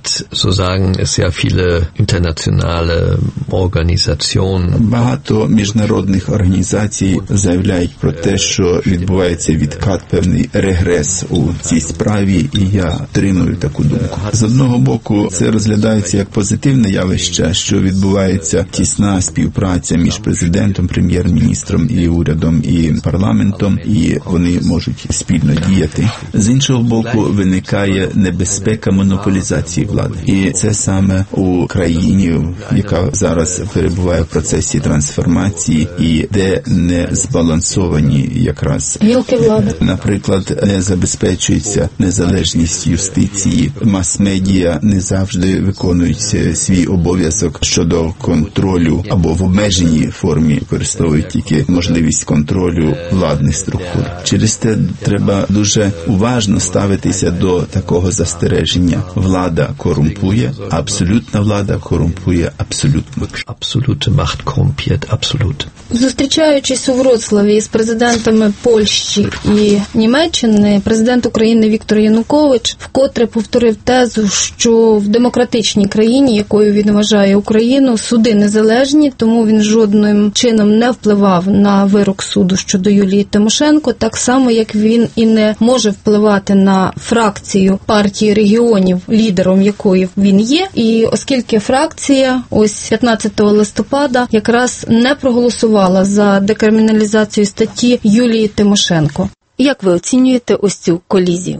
Багато міжнародних організацій заявляють про те, що відбувається відкат, певний регрес у цій справі, і я підтримую таку думку. З одного боку, це розглядається як позитивне явище, що відбувається тісна співпраця між президентом, прем'єр-міністром і урядом, і парламентом, і вони можуть спільно діяти. З іншого боку, виникає небезпека монополізації влади. І це саме у країні, яка зараз перебуває в процесі трансформації і де не збалансовані якраз гілки влади. Наприклад, не забезпечується незалежність незалежність юстиції, мас-медіа не завжди виконують свій обов'язок щодо контролю або в обмеженій формі використовують тільки можливість контролю владних структур. Через те треба дуже уважно ставитися до такого застереження. Влада корумпує, а абсолютна влада корумпує абсолютно. Absolute Macht korrumpiert absolut. Зустрічаючись у Вроцлаві з президентами Польщі і Німеччини, президент України Віктор Янукович вкотре повторив тезу, що в демократичній країні, якою він вважає Україну, суди незалежні, тому він жодним чином не впливав на вирок суду щодо Юлії Тимошенко, так само, як він і не може впливати на фракцію партії регіонів, лідером якої він є. І оскільки фракція ось 15 листопада якраз не проголосувала за декриміналізацію статті Юлії Тимошенко. Як ви оцінюєте ось цю колізію?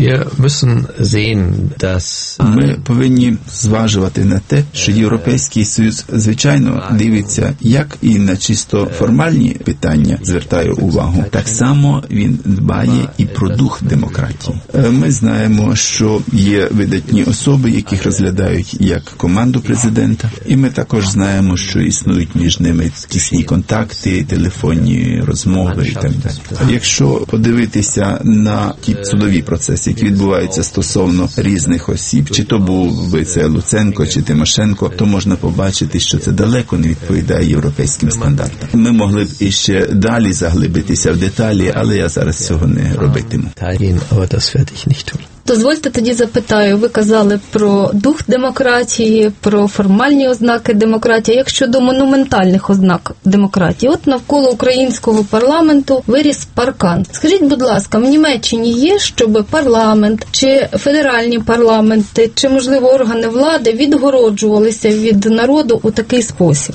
Ми повинні зважувати на те, що Європейський Союз, звичайно, дивиться як і на чисто формальні питання, звертає увагу, так само він дбає і про дух демократії. Ми знаємо, що є видатні особи, яких розглядають як команду президента, і ми також знаємо, що існують між ними тісні контакти, телефонні розмови і так далі. Якщо подивитися на ті судові процеси, які відбуваються стосовно різних осіб, чи то був би це Луценко, чи Тимошенко, то можна побачити, що це далеко не відповідає європейським стандартам. Ми могли б іще далі заглибитися в деталі, але я зараз цього не робитиму. Дозвольте тоді запитаю, ви казали про дух демократії, про формальні ознаки демократії, як щодо монументальних ознак демократії. От навколо українського парламенту виріс паркан. Скажіть, будь ласка, в Німеччині є, щоб парламент, чи федеральні парламенти, чи, можливо, органи влади відгороджувалися від народу у такий спосіб?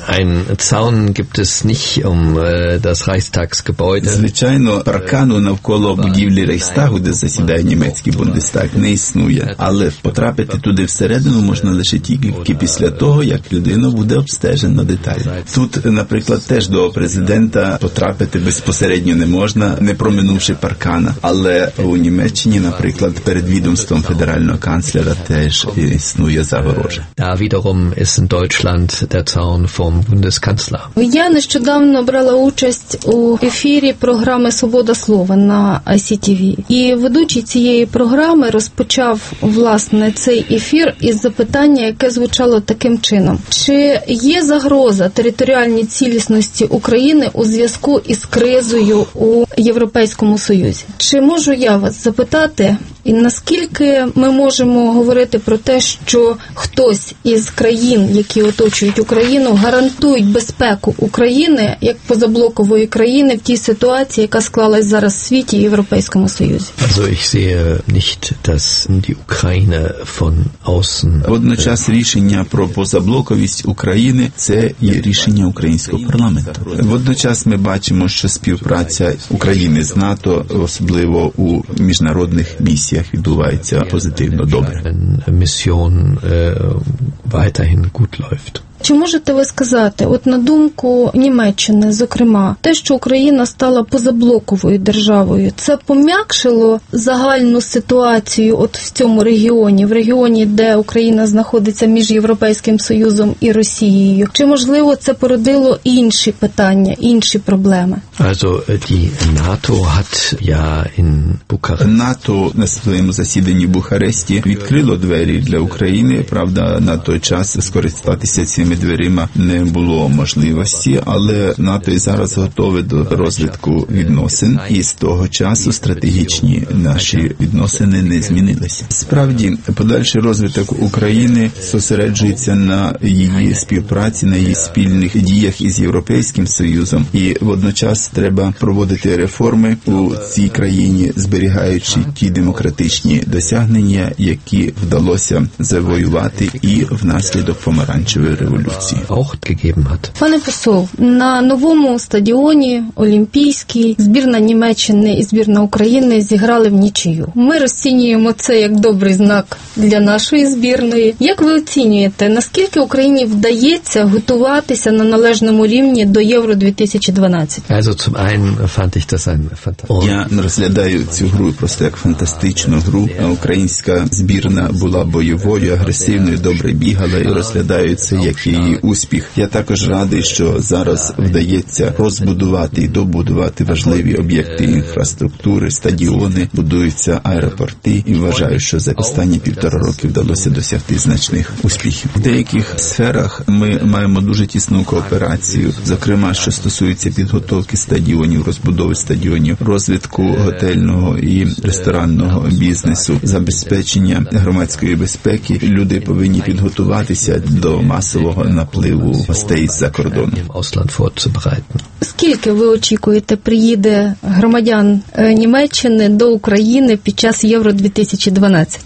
Звичайно, паркану навколо будівлі Рейхстагу, де засідає німецький Бундестаг, не існує, але потрапити туди всередину можна лише тільки після того, як людина буде обстежена детально. Тут, наприклад, теж до президента потрапити безпосередньо не можна, не проминувши паркана, але у Німеччині, наприклад, перед відомством федерального канцлера теж існує загорожа. Я нещодавно брала участь у ефірі програми «Свобода слова» на ICTV. І ведучий цієї програми розпочав, власне, цей ефір із запитання, яке звучало таким чином. Чи є загроза територіальній цілісності України у зв'язку із кризою у Європейському Союзі? Чи можу я вас запитати, і наскільки ми можемо говорити про те, що хтось із країн, які оточують Україну, гарантують безпеку України як позаблокової країни в тій ситуації, яка склалась зараз в світі і Європейському Союзі? Водночас рішення про позаблоковість України – це є рішення українського парламенту. Водночас ми бачимо, що співпраця України з НАТО, особливо у міжнародних місіях, відбувається позитивно, добре. Чи можете ви сказати, от на думку Німеччини, зокрема, те, що Україна стала позаблоковою державою, це пом'якшило загальну ситуацію от в цьому регіоні, в регіоні, де Україна знаходиться між Європейським Союзом і Росією? Чи, можливо, це породило інші питання, інші проблеми? НАТО на своєму засіданні в Бухаресті відкрило двері для України. Правда, на той час скористатися цими дверима не було можливості, але НАТО і зараз готове до розвитку відносин, і з того часу стратегічні наші відносини не змінилися. Справді, подальший розвиток України зосереджується на її співпраці, на її спільних діях із Європейським Союзом, і водночас треба проводити реформи у цій країні, зберігаючи ті демократичні досягнення, які вдалося завоювати і внаслідок помаранчевої революції. революції. Пане посол, на новому стадіоні Олімпійський збірна Німеччини і збірна України зіграли в нічию. Ми розцінюємо це як добрий знак для нашої збірної. Як ви оцінюєте, наскільки Україні вдається готуватися на належному рівні до Євро-2012? Я розглядаю цю гру просто як фантастичну гру. Українська збірна була бойовою, агресивною, добре бігала, і розглядаю це як її успіх. Я також радий, що зараз вдається розбудувати і добудувати важливі об'єкти інфраструктури, стадіони, будуються аеропорти, і вважаю, що за останні 1,5 роки вдалося досягти значних успіхів. В деяких сферах ми маємо дуже тісну кооперацію, зокрема, що стосується підготовки стадіонів, розбудови стадіонів, розвитку готельного і ресторанного бізнесу, забезпечення громадської безпеки. Люди повинні підготуватися до масового напливу гостей з-за кордону. Скільки ви очікуєте приїде громадян Німеччини до України під час Євро-2012?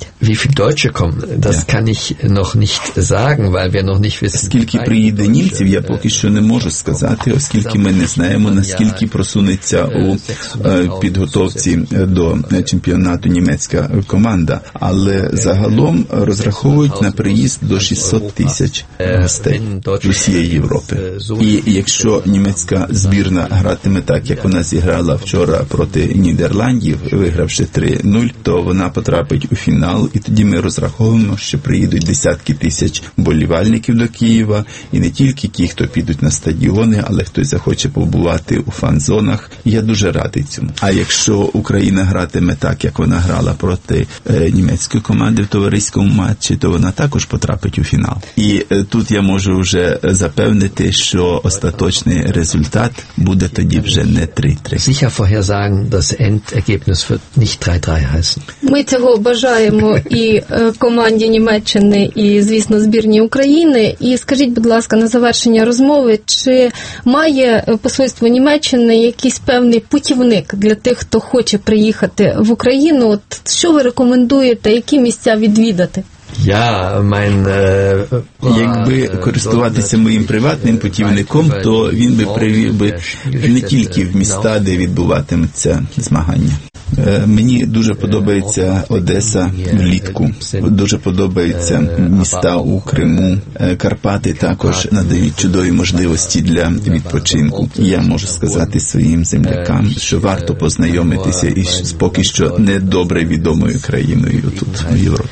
Скільки приїде німців, я поки що не можу сказати, оскільки ми не знаємо, наскільки просунеться у підготовці до чемпіонату німецька команда. Але загалом розраховують на приїзд до 600 тисяч гостей з усієї Європи. І якщо німецька збірна гратиме так, як вона зіграла вчора проти Нідерландів, вигравши 3-0, то вона потрапить у фінал, і тоді ми розраховуємо, що приїдуть десятки тисяч болівальників до Києва, і не тільки ті, хто підуть на стадіони, але хтось захоче побувати у фан-зонах. Я дуже радий цьому. А якщо Україна гратиме так, як вона грала проти німецької команди в товариському матчі, то вона також потрапить у фінал. І тут я можу вже запевнити, що остаточний результат буде тоді вже не 3-3. Ми цього бажаємо і команді Німеччини, і, звісно, збірні України. І скажіть, будь ласка, на завершення розмови, чи має посольство Німеччини якийсь певний путівник для тих, хто хоче приїхати в Україну? От що ви рекомендуєте, які місця відвідати? Якби користуватися моїм приватним путівником, то він би привів би не тільки в міста, де відбуватимуться змагання. Мені дуже подобається Одеса влітку, дуже подобаються міста у Криму, Карпати також надають чудові можливості для відпочинку. Я можу сказати своїм землякам, що варто познайомитися із поки що недобре відомою країною тут, в Європі.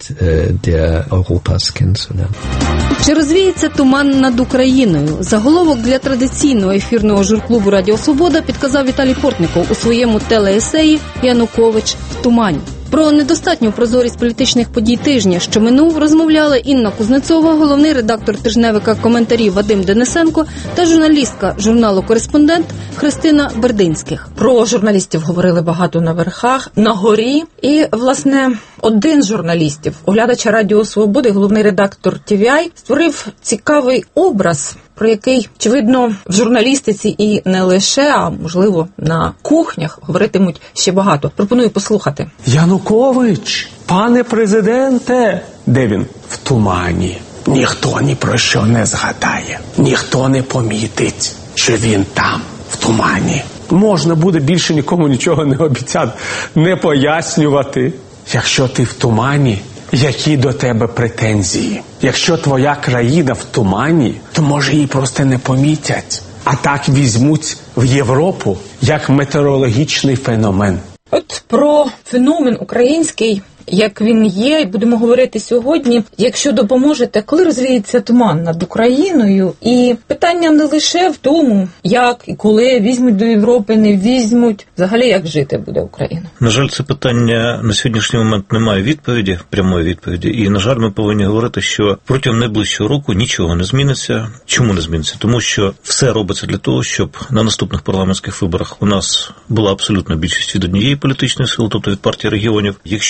Чи розвіється туман над Україною? Заголовок для традиційного ефірного журклубу «Радіо Свобода» підказав Віталій Портников у своєму телеесеї «Янукович в тумані». Про недостатню прозорість політичних подій тижня, що минув, розмовляли Інна Кузнецова, головний редактор тижневика «Коментарі» Вадим Денисенко та журналістка журналу «Кореспондент» Христина Бердинських. Про журналістів говорили багато на верхах, на горі. І, власне, один з журналістів, оглядача Радіо Свободи, головний редактор TVI, створив цікавий образ, про який, очевидно, в журналістиці і не лише, а, можливо, на кухнях говоритимуть ще багато. Пропоную послухати. Янукович, пане президенте, де він? В тумані. Ніхто ні про що не згадає, ніхто не помітить, що він там, в тумані. Можна буде більше нікому нічого не обіцяти, не пояснювати. Якщо ти в тумані, які до тебе претензії? Якщо твоя країна в тумані, то, може, її просто не помітять. А так візьмуть в Європу як метеорологічний феномен. От про феномен український, як він є, будемо говорити сьогодні. Якщо допоможете, коли розвіється туман над Україною? І питання не лише в тому, як і коли візьмуть до Європи, не візьмуть. Взагалі, як жити буде Україна? На жаль, це питання на сьогоднішній момент немає відповіді, прямої відповіді. І, на жаль, ми повинні говорити, що протягом найближчого року нічого не зміниться. Чому не зміниться? Тому що все робиться для того, щоб на наступних парламентських виборах у нас була абсолютна більшість від однієї політичної сили, тобто від партії регіонів. Якщо, не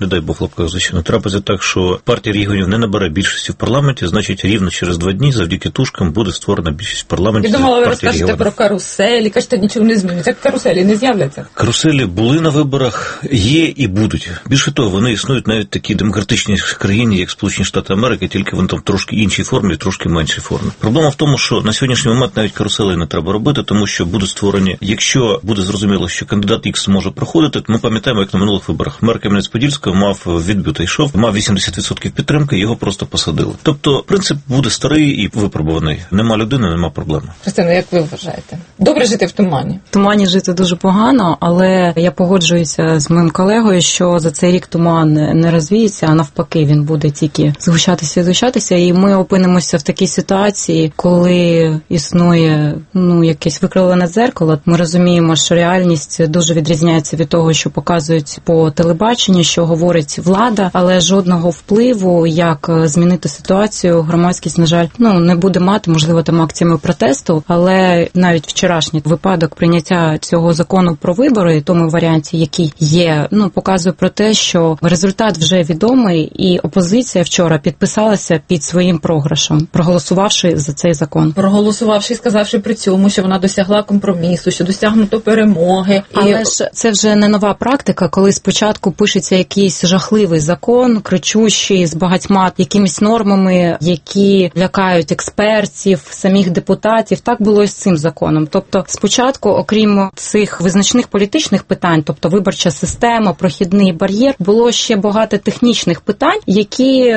дай Бог, лапках, звичайно, трапиться так, що партія регіонів не набере більшості в парламенті, значить, рівно через 2 дні завдяки тушкам буде створена більшість в парламенті. Я думала, ви розкажете про каруселі, кажете, нічого не зміниться. Каруселі не з'являться? Каруселі були на виборах, є і будуть. Більше того, вони існують навіть в такій демократичній країні, як Сполучені Штати Америки, тільки вони там трошки іншій формі, трошки меншій формі. Проблема в тому, що на сьогоднішній момент навіть каруселей не треба робити, тому що будуть створені, якщо буде зрозуміло, що кандидат Ікс може проходити, ми пам'ятаємо, як на минулих виборах мер Кам'янець-Подільського мав відбюта, йшов, мав 80% підтримки, його просто посадили. Тобто принцип буде старий і випробуваний. Нема людини, нема проблеми. Христина, як ви вважаєте? Добре жити в тумані? В тумані жити дуже погано, але я погоджуюся з моїм колегою, що за цей рік туман не розвіється, а навпаки, він буде тільки згущатися, і ми опинимося в такій ситуації, коли існує якесь викривлене дзеркало. Ми розуміємо, що реальність дуже відрізняється від того, що показують по телебаченню, що говорить влада, але жодного впливу, як змінити ситуацію, громадськість, на жаль, не буде мати, можливо, там акціями протесту, але навіть вчорашній випадок прийняття цього закону про вибори, в тому варіанті, який є, показує про те, що результат вже відомий, і опозиція вчора підписалася під своїм програшем, проголосувавши за цей закон. Проголосувавши і сказавши при цьому, що вона досягла компромісу, що досягнуто перемоги. Але ж це вже не нова практика, коли спочатку пишеться якийсь жахливий закон, кричущий, з багатьма якимись нормами, які лякають експертів, самих депутатів. Так було і з цим законом. Тобто спочатку, окрім цих визначних політичних питань, тобто виборча система, прохідний бар'єр, було ще багато технічних питань, які,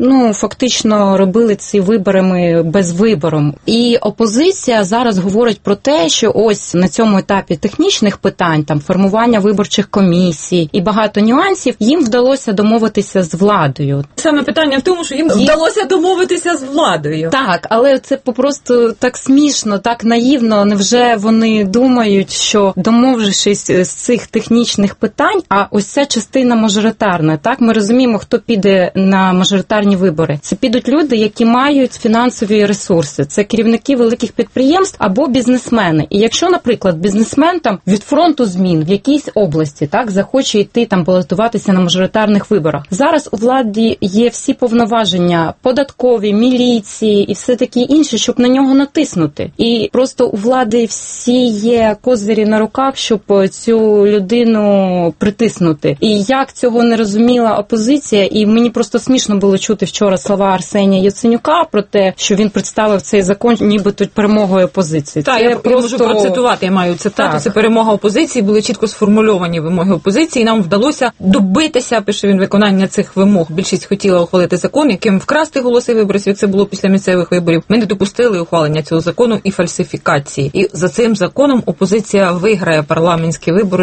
фактично робили ці виборами безвибором. І опозиція зараз говорить про те, що ось на цьому етапі технічних питань, там формування виборчих комісій і багато нюансів, їм вдалося домовитися з владою. Саме питання в тому, що їм вдалося домовитися з владою. Так, але це просто так смішно, так наївно. Невже вони думають, що домовившись з цих технічних питань, а ось ця частина мажоритарна, так, ми розуміємо, хто піде на мажоритарні вибори. Це підуть люди, які мають фінансові ресурси. Це керівники великих підприємств або бізнесмени. І якщо, наприклад, бізнесмен там від фронту змін в якійсь області, так, захоче йти там балотуватися на мажоритарних виборах. Зараз у владі є всі повноваження податкові, міліції і все таке інше, щоб на нього натиснути. І просто у влади всі є козирі на руках, щоб цю людину притиснути. І як цього не розуміла опозиція, і мені просто смішно було чути вчора слова Арсенія Яценюка про те, що він представив цей закон нібито перемогою опозиції. Так, я можу процитувати, я маю цитату. Так. Це перемога опозиції, були чітко сформульовані вимоги опозиції, і нам вдалося добитися, пише він, виконання цих вимог. Більшість хотіла ухвалити закон, яким вкрасти голоси виборців, як це було після місцевих виборів. Ми не допустили ухвалення цього закону і фальсифікації. І за цим законом опозиція виграє парламентські вибори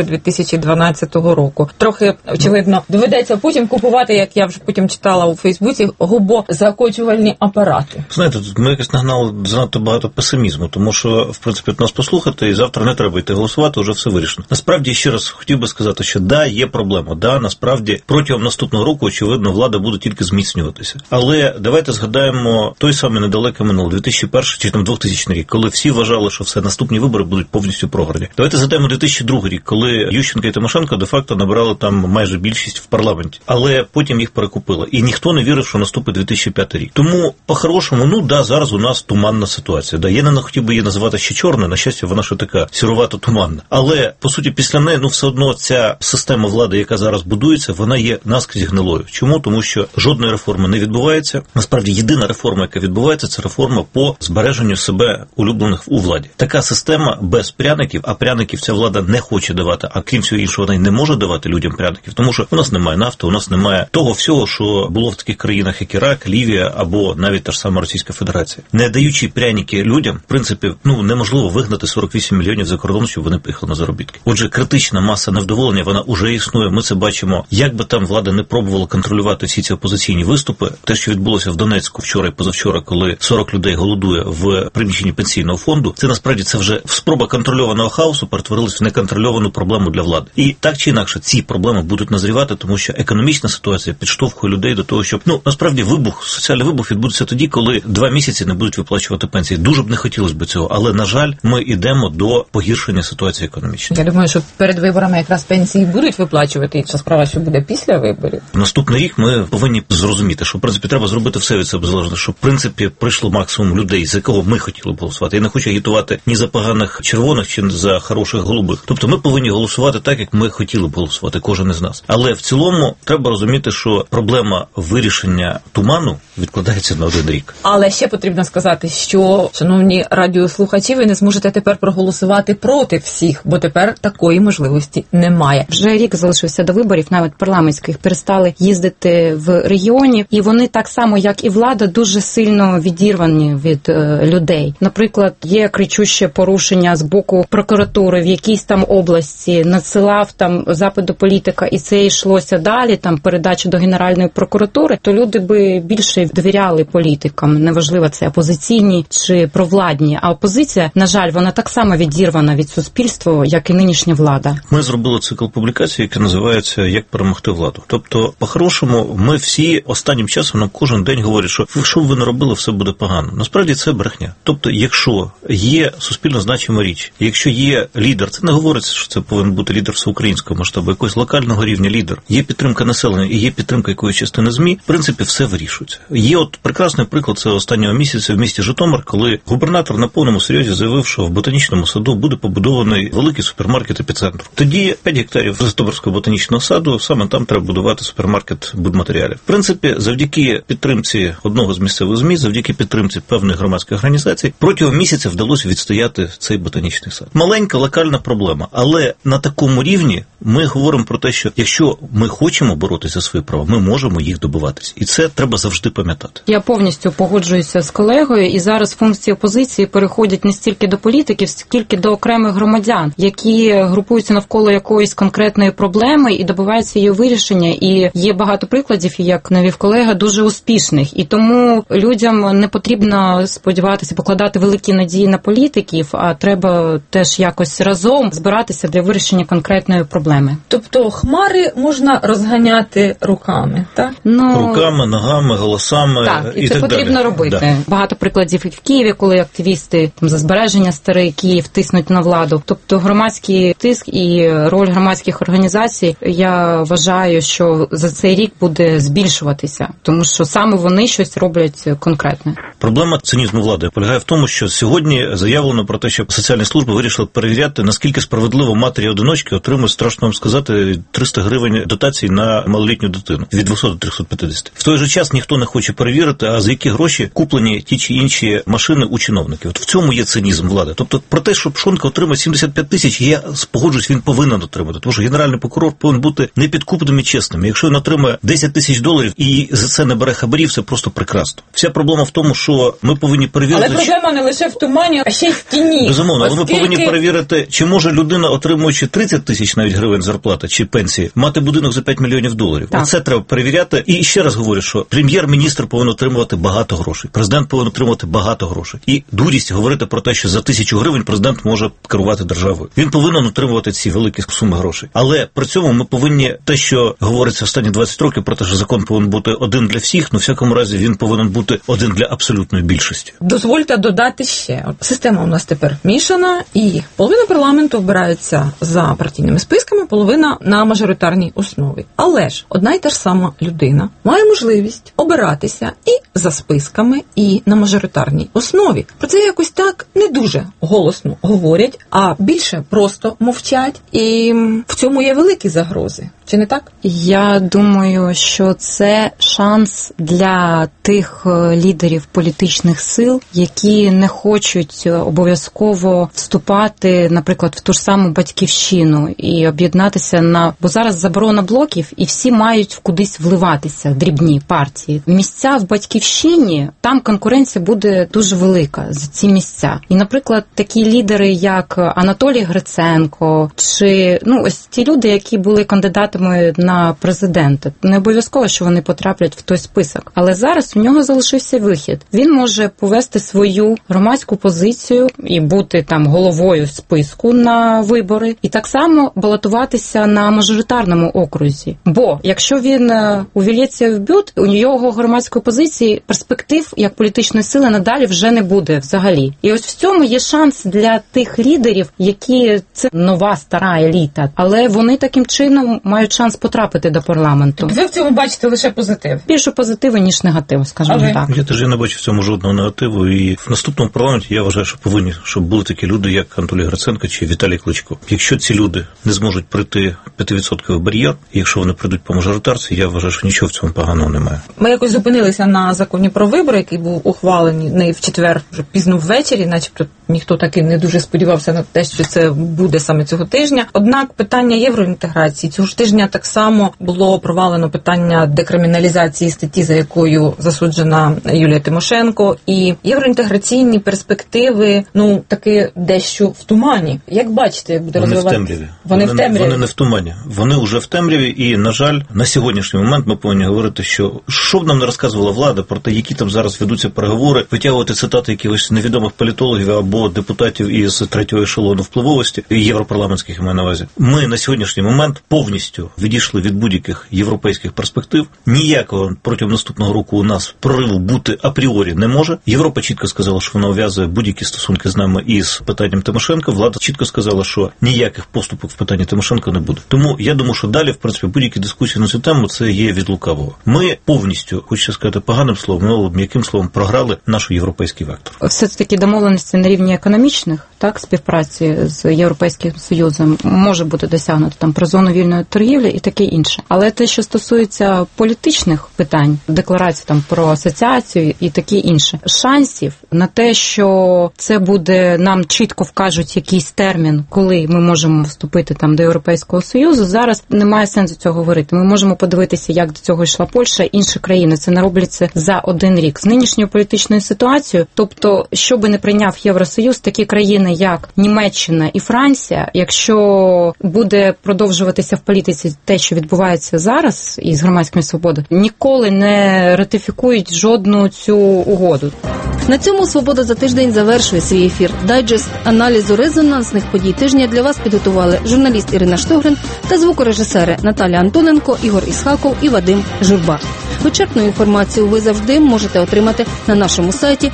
2012 року. Трохи, очевидно, доведеться потім купувати, як я вже потім читала у Фейсбуці, губозакочувальні апарати. Знаєте, тут ми якось нагнали занадто багато песимізму, тому що, в принципі, нас послухати, і завтра не треба йти голосувати, вже все вирішено. Насправді, ще раз хотів би сказати, що є проблема, насправді, протягом наступного року, очевидно, влада буде тільки зміцнюватися. Але давайте згадаємо той самий недалекий минулий, 2001 чи 2000 рік, коли всі вважали, що все, наступні вибори будуть повністю програні. Давайте згадаємо 2002 рік, коли Ющенко і Тимошенко де-факто набрали там майже більшість в парламенті, але потім їх перекупили. І ніхто не вірив, що наступить 2005 рік. Тому, по-хорошому, зараз у нас туманна ситуація. Я не хотів би її називати ще чорною, на щастя, вона ще така сірувато-туманна. Але, по суті, після неї, все одно ця система влади, яка зараз будується, вона є наскрізь гнилою. Чому? Тому що жодної реформи не відбувається. Насправді, єдина реформа, яка відбувається, це реформа по збереженню себе улюблених у владі. Така система без пряників, а пряників ця влада не хоче давати, а крім всього іншого, вона й не може давати людям пряників, тому що у нас немає нафти, у нас немає того всього, що було в таких країнах, як Ірак, Лівія або навіть та ж сама Російська Федерація. Не даючи пряники людям, в принципі, неможливо вигнати 48 мільйонів за кордон, щоб вони поїхали на заробітки. Отже, критична маса невдоволення, вона уже існує. Ми це бачимо. Як би там влада не пробувала контролювати всі ці опозиційні виступи, те, що відбулося в Донецьку вчора і позавчора, коли 40 людей голодує в приміщенні пенсійного фонду, це насправді це вже спроба контрольованого хаосу перетворилась в неконтрольовану проблему для влади. І так чи інакше ці проблеми будуть назрівати, тому що економічна ситуація підштовхує людей до того, щоб насправді соціальний вибух відбудеться тоді, коли 2 місяці не будуть виплачувати пенсії. Дуже б не хотілося б цього, але на жаль, ми йдемо до погіршення ситуації економічної. Я думаю, що перед виборами якраз пенсії будуть виплачувати. Інша справа, що буде після виборів. Наступний рік ми повинні зрозуміти, що, в принципі, треба зробити все від себе залежне, щоб, в принципі, прийшло максимум людей, за якого ми хотіли б голосувати. Я не хочу агітувати ні за поганих червоних, чи за хороших голубих. Тобто ми повинні голосувати так, як ми хотіли б голосувати, кожен із нас. Але в цілому треба розуміти, що проблема вирішення туману відкладається на 1 рік. Але ще потрібно сказати, що, шановні радіослухачі, ви не зможете тепер проголосувати проти всіх, бо тепер такої можливості немає. Вже рік залишився до виборів, навіть парламентських, перестали їздити в регіоні, і вони так само, як і влада, дуже сильно відірвані від людей. Наприклад, є кричуще порушення з боку прокуратури в якійсь там області, надсилав там запит до політика, і це йшлося далі, там передача до Генеральної прокуратури, то люди би більше довіряли політикам. Неважливо, це опозиційні чи провладні. А опозиція, на жаль, вона так само відірвана від суспільства, як і нинішня влада. Ми зробили цикл публікацій, який називається «Як перемогти владу». Тобто, по-хорошому, ми всі останнім часом нам кожен день говорять, що що б ви не робили, все буде погано. Насправді це брехня. Тобто, якщо є суспільно значима річ, якщо є лідер, це не говориться, що це повинен бути лідер всеукраїнського масштабу, якогось локального рівня лідер, є підтримка населення і є підтримка якоїсь частини ЗМІ, в принципі, все вирішується. Є от прекрасний приклад, це останнього місяця в місті Житомир, коли губернатор на повному серйозі заявив, що в ботанічному саду буде побудований великий супермаркет епіцентру. Тоді 5 гектарів Житомирського ботанічного саду, саме там треба будувати супермаркет будматеріалів. В принципі, завдяки підтримці одного з місцевих ЗМІ, завдяки підтримці певних громадських організацій, протягом місяця вдалося відстояти цей ботанічний сад. Маленька локальна проблема, але на такому рівні ми говоримо про те, що якщо ми хочемо боротися за свої права, ми можемо їх добиватись. І це треба завжди пам'ятати. Я повністю погоджуюся з колегою, і зараз функції опозиції переходять не стільки до політиків, скільки до окремих громадян, які групуються навколо якоїсь конкретної проблеми і добиваються її вирішення. І є багато прикладів, як навів колега, дуже успішних. І тому людям не потрібно сподіватися, покладати великі надії на політиків, а треба теж якось разом збиратися для вирішення конкретної проблеми. Тобто хмари можна розганяти руками, так? Руками, ногами, голосами. Так, і це так потрібно далі. робити. Да. Багато прикладів і в Києві, коли активісти там за збереження старий Київ тиснуть на владу. Тобто громадський тиск і роль громадських організацій, я вважаю, що за цей рік буде збільшуватися, тому що саме вони щось роблять конкретне. Проблема цинізму влади полягає в тому, що сьогодні заявлено про те, що соціальні служби вирішили перевіряти, наскільки справедливо матері-одиночки отримують, страшно вам сказати, 300 гривень дотацій на малолітню дитину від 200 до 350. В той же час ніхто не хоче перевірити, а за які гроші куплені ті чи інші машини у чиновників. От в цьому є цинізм влади. Тобто про те, що Пшонка отримає 75 тисяч, я погоджуюсь, він повинен отримати. Тому що генеральний прокурор повинен бути непідкупним і чесним. Якщо він отримає 10 тисяч доларів і за це не бере хабарів, це просто прекрасно. Вся проблема в тому, що ми повинні перевірити... Але проблема не лише в тумані, а ще й в тіні. Безумовно, але ми повинні перевірити, чи може людина, отримуючи 30 тисяч навіть гривень зарплати чи пенсії, мати будинок за 5 мільйонів доларів. Оце треба перевіряти. І ще раз говорю, що прем'єр-міністр повинен отримувати багато грошей. Президент повинен отримувати багато грошей. І дурість говорити про те, що за 1000 гривень президент може керувати державою. Він повинен отримувати ці великі суми грошей. Але при цьому ми повинні, те, що говориться останні 20 років про те, що закон повинен бути один для всіх, ну, в всякому разі, він повинен бути один для абсолютної більшості. Дозвольте додати ще. Система у нас тепер мішана, і половина парламенту обирається за партійними списками, половина на мажоритарній основі. Але ж одна й та ж сама людина має можливість обиратися і за списками, і на мажоритарній основі. Про це якось так не дуже голосно говорять, а більше просто мовчать. І в цьому є великі загрози. Чи не так? Я думаю, що це шанс для тих лідерів політичних сил, які не хочуть обов'язково вступати, наприклад, в ту ж саму батьківщину і об'єднатися на... Бо зараз заборона блоків, і всі мають кудись вливатися, дрібні партії. Місця в батьківщині, там конкуренція буде дуже велика за ці місця. І, наприклад, такі лідери, як Анатолій Гриценко, чи, ось ті люди, які були кандидатами на президента. Не обов'язково, що вони потраплять в той список. Але зараз у нього залишився вихід. Він може повести свою громадську позицію і бути там головою списку на вибори. І так само балотуватися на мажоритарному окрузі. Бо якщо він увільється в бют, у нього громадської позиції перспектив як політичної сили надалі вже не буде взагалі. І ось в цьому є шанс для тих лідерів, які це нова стара еліта. Але вони таким чином мають мають шанс потрапити до парламенту. Ви в цьому бачите лише позитив? Більше позитиву, ніж негативу, скажімо так. Я теж не бачу в цьому жодного негативу. І в наступному парламенті я вважаю, що повинні, щоб були такі люди, як Анатолій Гриценко чи Віталій Кличко. Якщо ці люди не зможуть пройти 5% бар'єр, і якщо вони прийдуть по мажоритарці, я вважаю, що нічого в цьому поганого немає. Ми якось зупинилися на законі про вибори, який був ухвалений в четвер, вже пізно ввечері, начебто ніхто таки не дуже сподівався на те, що це буде саме цього тижня. Однак питання євроінтеграції цього ж тижня так само було провалено питання декриміналізації статті, за якою засуджена Юлія Тимошенко, і євроінтеграційні перспективи, таки дещо в тумані. Як бачите, як буде розвиватися? Вони в темряві. Вони не в тумані. Вони вже в темряві, і, на жаль, на сьогоднішній момент ми повинні говорити, що б нам не розказувала влада про те, які там зараз ведуться переговори, витягувати цитати якихось невідомих політологів або депутатів із третього ешелону впливовості, європарламентських, я маю на увазі. Ми на сьогоднішній момент повністю відійшли від будь-яких європейських перспектив. Ніякого протягом наступного року у нас прориву бути апріорі не може. Європа чітко сказала, що вона ув'язує будь-які стосунки з нами із питанням Тимошенко. Влада чітко сказала, що ніяких поступок в питанні Тимошенко не буде. Тому я думаю, що далі, в принципі, будь-які дискусії на цю тему це є від лукавого. Ми повністю, хочу сказати поганим словом, але м'яким словом, програли наш європейський вектор. Все-таки домовленості на рівні економічних, співпраці з Європейським Союзом може бути досягнуто там про зону вільної торгівлі і таке інше. Але те, що стосується політичних питань, декларації там про асоціацію і таке інше, шансів на те, що це буде, нам чітко вкажуть якийсь термін, коли ми можемо вступити там до Європейського Союзу, зараз немає сенсу цього говорити. Ми можемо подивитися, як до цього йшла Польща, інші країни. Це не робляться за один рік. З нинішньою політичною ситуацією, тобто, що би не прийняв Євросоюз, такі країни, як Німеччина і Франція, якщо буде продовжуватися в політиці те, що відбувається зараз із громадською свободою, ніколи не ратифікують жодну цю угоду. На цьому «Свобода за тиждень» завершує свій ефір. Дайджест аналізу резонансних подій тижня для вас підготували журналіст Ірина Штогрин та звукорежисери Наталя Антоненко, Ігор Ісхаков і Вадим Журба. Вичерпну інформацію ви завжди можете отримати на нашому сайті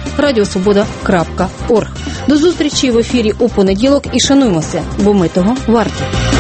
radiosvoboda.org. До зустрічі в ефірі у понеділок і шануймося, бо ми того варті.